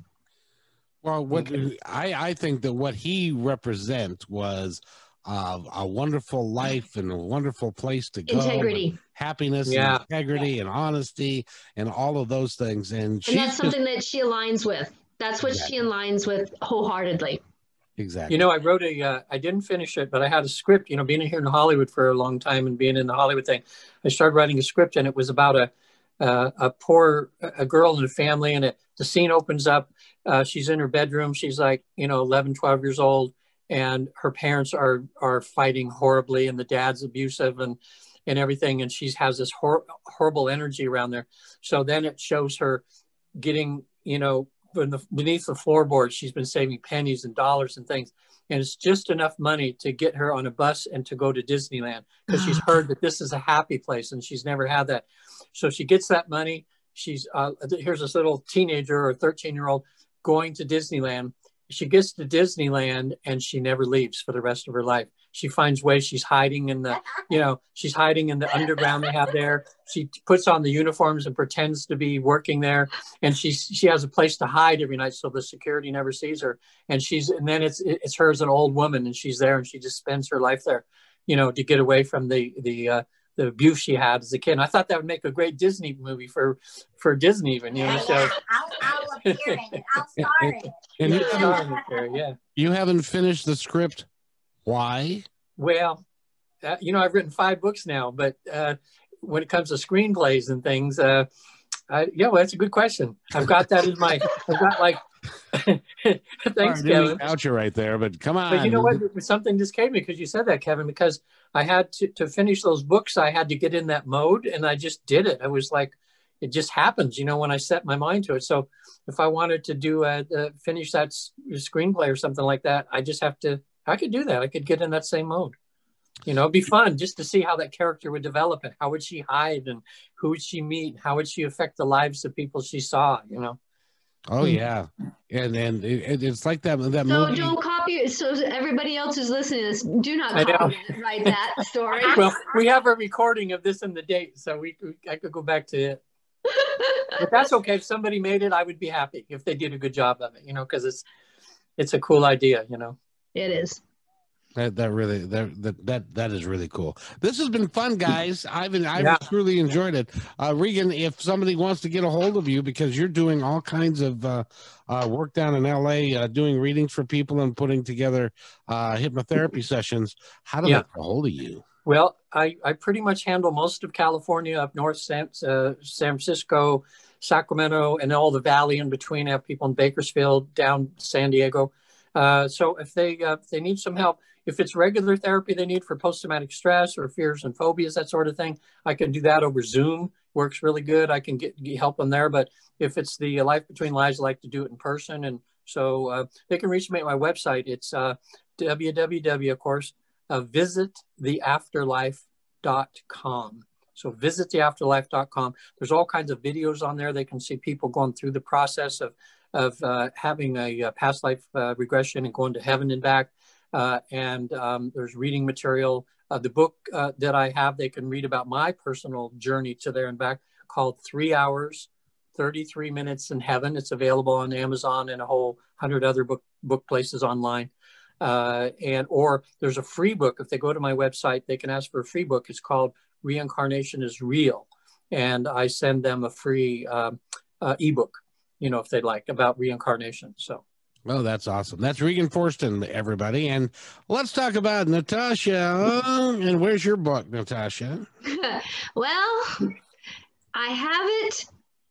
well, what I I think that what he represents was uh, a wonderful life and a wonderful place to go. Integrity. Happiness, Yeah. and integrity, and honesty, and all of those things. And And she's that's just, something that she aligns with. That's what she aligns with wholeheartedly. exactly. You know, I wrote a, uh, I didn't finish it, but I had a script, you know, being here in Hollywood for a long time and being in the Hollywood thing, I started writing a script and it was about a, uh, a poor, a girl in a family, and it, the scene opens up, uh, she's in her bedroom. She's like, you know, eleven, twelve years old, and her parents are, are fighting horribly, and the dad's abusive and, and everything. And she has this hor- horrible energy around there. So then it shows her getting, you know, in the, beneath the floorboard, she's been saving pennies and dollars and things. And it's just enough money to get her on a bus and to go to Disneyland, because she's heard that this is a happy place and she's never had that. So she gets that money. She's, uh, here's this little teenager or thirteen year old going to Disneyland. She gets to Disneyland and she never leaves for the rest of her life. She finds ways. She's hiding in the, you know, she's hiding in the underground they have there. She puts on the uniforms and pretends to be working there. And she's, she has a place to hide every night, so the security never sees her. And she's, and then it's, it's her as an old woman, and she's there and she just spends her life there, you know, to get away from the, the, uh, the abuse she had as a kid. And I thought that would make a great Disney movie for, for Disney even, you know, Yeah, so. yeah. I'll, I'll appear in it. I'll star in it. And you Yeah, haven't, starring with her, yeah. you haven't finished the script. Why? Well, uh, you know, I've written five books now, but uh, when it comes to screenplays and things, uh, I, yeah, well, that's a good question. I've got that in my, I've got like, thanks, Sorry, Kevin. out you right there, but come on. But you know what? Something just came to me because you said that, Kevin, because I had to, to finish those books. I had to get in that mode, and I just did it. I was like, it just happens, you know, when I set my mind to it. So if I wanted to do a, a finish that s- screenplay or something like that, I just have to, I could do that. I could get in that same mode. You know, it'd be fun just to see how that character would develop and how would she hide and who would she meet? How would she affect the lives of people she saw, you know? Oh yeah, and and it, it's like that that So movie. don't copy. So everybody else who's listening to this, do not I know. copy and write that story. Well, we have a recording of this and the date, so we, we I could go back to it. But that's okay. If somebody made it, I would be happy if they did a good job of it, you know, because it's it's a cool idea, you know. It is. That that really that that that that is really cool. This has been fun, guys. I've been, I've Yeah. truly enjoyed it. Uh, Regan, if somebody wants to get a hold of you because you're doing all kinds of uh, uh, work down in L A, uh, doing readings for people and putting together uh, hypnotherapy sessions, how do Yeah. they get a hold of you? Well, I, I pretty much handle most of California, up north, San, uh, San Francisco, Sacramento, and all the valley in between. I have people in Bakersfield, down San Diego. Uh, so if they uh, if they need some help, if it's regular therapy they need for post-traumatic stress or fears and phobias, that sort of thing, I can do that over Zoom. Works really good. I can get, get help them there. But if it's the Life Between Lives, I like to do it in person. And so uh, they can reach me at my website. It's uh, w w w, of course, uh, visit the afterlife dot com. So visit the afterlife dot com. There's all kinds of videos on there. They can see people going through the process of, of uh, having a, a past life uh, regression and going to heaven and back. Uh, and um, there's reading material. Uh, the book uh, that I have, they can read about my personal journey to there and back, called Three Hours, thirty-three Minutes in Heaven. It's available on Amazon and a whole hundred other book book places online. Uh, and or there's a free book. If they go to my website, they can ask for a free book. It's called Reincarnation is Real. And I send them a free um, uh, ebook, you know, if they'd like, about reincarnation. So. Oh, that's awesome. That's Regan Forston, everybody. And let's talk about Natasha. And where's your book, Natasha? Well, I have it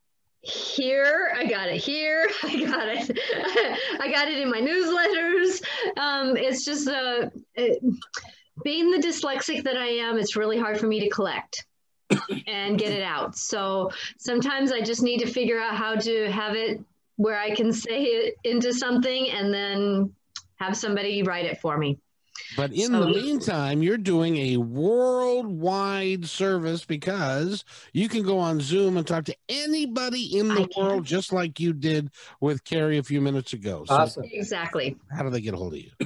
here. I got it here. I got it. I got it in my newsletters. Um, it's just uh, it, being the dyslexic that I am, it's really hard for me to collect and get it out. So sometimes I just need to figure out how to have it where I can say it into something and then have somebody write it for me. But in So- the meantime, you're doing a worldwide service because you can go on Zoom and talk to anybody in the I can. world, just like you did with Carrie a few minutes ago. So Awesome. Exactly. how do they get a hold of you?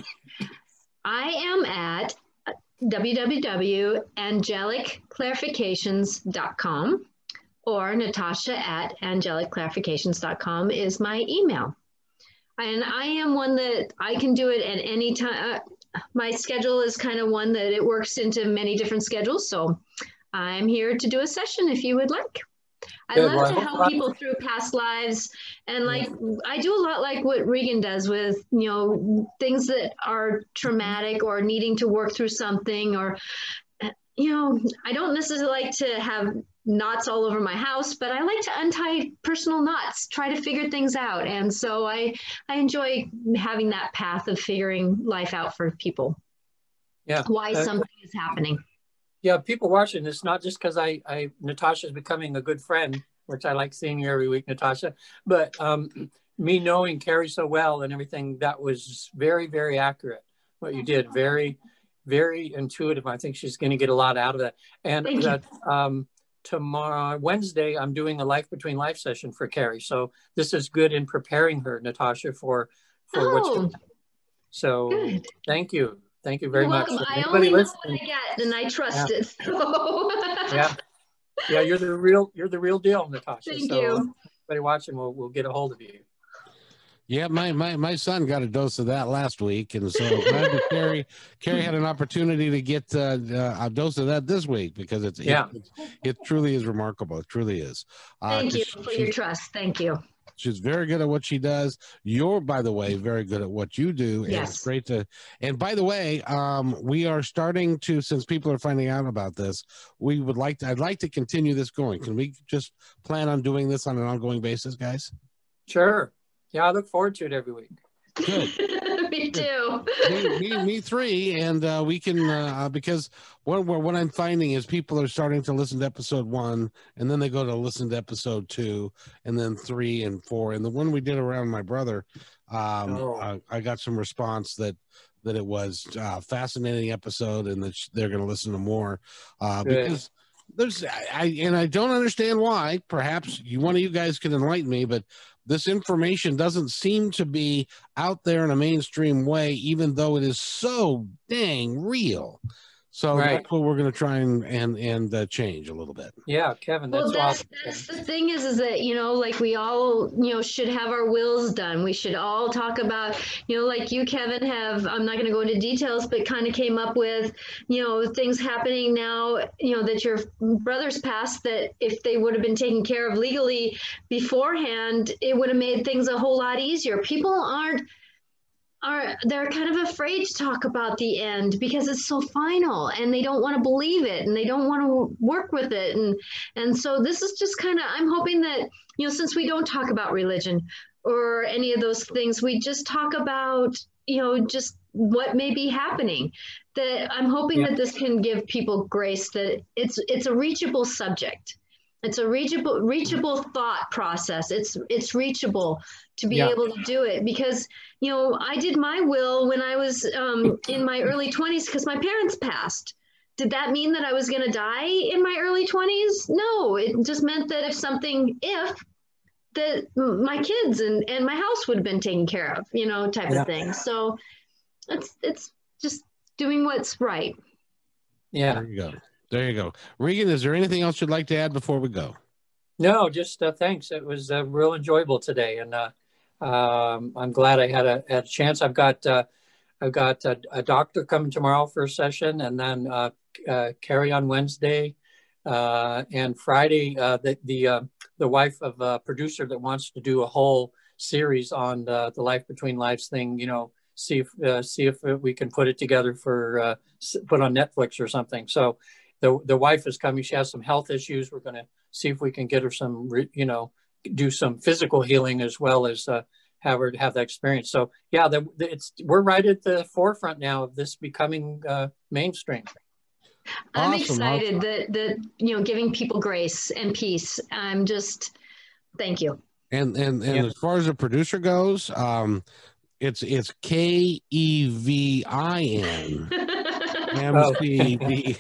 I am at w w w dot angelic clarifications dot com. Or Natasha at angelic clarifications dot com is my email. And I am one that I can do it at any time. Uh, my schedule is kind of one that it works into many different schedules. So I'm here to do a session if you would like. I Good. love Well, I to hope help that- people through past lives. And like, I do a lot like what Regan does with, you know, things that are traumatic or needing to work through something or, you know, I don't necessarily like to have knots all over my house, but I like to untie personal knots, try to figure things out. And so I, I enjoy having that path of figuring life out for people. Yeah. Why Uh, something is happening. Yeah, people watching this, not just because I, I, Natasha's becoming a good friend, which I like seeing you every week, Natasha, but um, me knowing Carrie so well and everything, that was very, very accurate. What you did, very, very intuitive. I think she's going to get a lot out of that. And Thank you. that um, tomorrow, Wednesday, I'm doing a Life Between Life session for Carrie. So this is good in preparing her, Natasha, for, for what's Oh, going to So good. thank you. Thank you very You're much. welcome. I Anybody only know listening- what I get and I trust it. So. yeah, yeah, you're the real, you're the real deal, Natasha. Thank so, you. Uh, everybody watching will will get a hold of you. Yeah, my, my, my son got a dose of that last week. And so glad that Carrie, Carrie had an opportunity to get uh, uh, a dose of that this week because it's, Yeah. it, it, it truly is remarkable. It truly is. Uh, Thank you 'cause for she's- your trust. Thank you. She's very good at what she does. You're, by the way, very good at what you do. And Yes. it's great to, and by the way, um, we are starting to, since people are finding out about this, we would like to, I'd like to continue this going. Can we just plan on doing this on an ongoing basis, guys? Sure. Yeah, I look forward to it every week. Good. Me too. know. me, me, me three, and uh, we can uh, because what what I'm finding is people are starting to listen to episode one, and then they go to listen to episode two, and then three and four, and the one we did around my brother, um, Oh. uh, I got some response that that it was a fascinating episode, and that they're going to listen to more uh, Good. because there's I and I don't understand why. Perhaps you one of you guys can enlighten me, but this information doesn't seem to be out there in a mainstream way, even though it is so dang real. So Right. that's what we're going to try and and and uh, change a little bit. Yeah, Kevin, that's Well, that's, awesome. that's the thing is, is that, you know, like we all, you know, should have our wills done. We should all talk about, you know, like you, Kevin, have, I'm not going to go into details, but kind of came up with, you know, things happening now, you know, that your brothers passed, that if they would have been taken care of legally beforehand, it would have made things a whole lot easier. People aren't, are they're kind of afraid to talk about the end because it's so final and they don't want to believe it and they don't want to work with it, and and so this is just kind of, I'm hoping that, you know, since we don't talk about religion or any of those things, we just talk about, you know, just what may be happening, that I'm hoping Yeah. that this can give people grace, that it's it's a reachable subject. It's a reachable reachable thought process. It's it's reachable to be Yeah. able to do it, because, you know, I did my will when I was um, in my early twenties because my parents passed. Did that mean that I was going to die in my early twenties? No, it just meant that if something, if that my kids and, and my house would have been taken care of, you know, type Yeah. of thing. So it's it's just doing what's right. Yeah. There you go. There you go. Regan, is there anything else you'd like to add before we go? No, just uh, thanks. It was uh, real enjoyable today, and uh, um, I'm glad I had a, had a chance. I've got uh, I've got a, a doctor coming tomorrow for a session, and then uh, uh, Carrie on Wednesday, uh, and Friday. Uh, the the uh, the wife of a producer that wants to do a whole series on the, the Life Between Lives thing. You know, see if uh, see if we can put it together for uh, put on Netflix or something. So. The, the wife is coming. She has some health issues. We're going to see if we can get her some, you know, do some physical healing as well as uh, have her have that experience. So yeah, the, the, it's we're right at the forefront now of this becoming uh, mainstream. I'm Awesome, excited awesome. that that you know, giving people grace and peace. I'm just, thank you. And and and Yeah. as far as the producer goes, um, it's it's K E V I N M C D.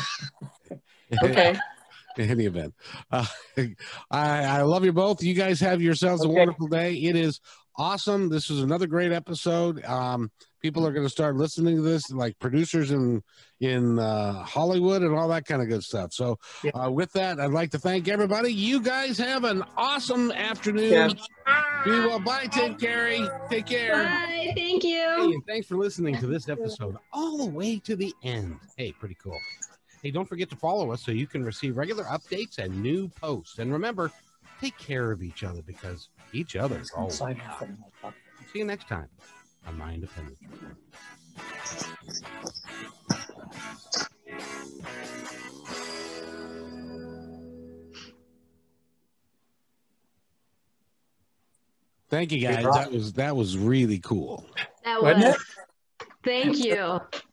Okay. In any event, uh, I, I love you both. You guys have yourselves Okay. a wonderful day. It is awesome. This is another great episode. Um, people are going to start listening to this, like producers in in uh, Hollywood and all that kind of good stuff. So, Yeah. uh, with that, I'd like to thank everybody. You guys have an awesome afternoon. Yeah. Be well. Bye, Tim Carey. Take care. Bye. Thank you. Hey, and thanks for listening to this episode all the way to the end. Hey, pretty cool. Hey, don't forget to follow us so you can receive regular updates and new posts. And remember, take care of each other because each other is all we Sign got. off on my podcast. See you next time on My Independent. Thank you, guys. That was that was really cool. That Wasn't was. it? Thank you.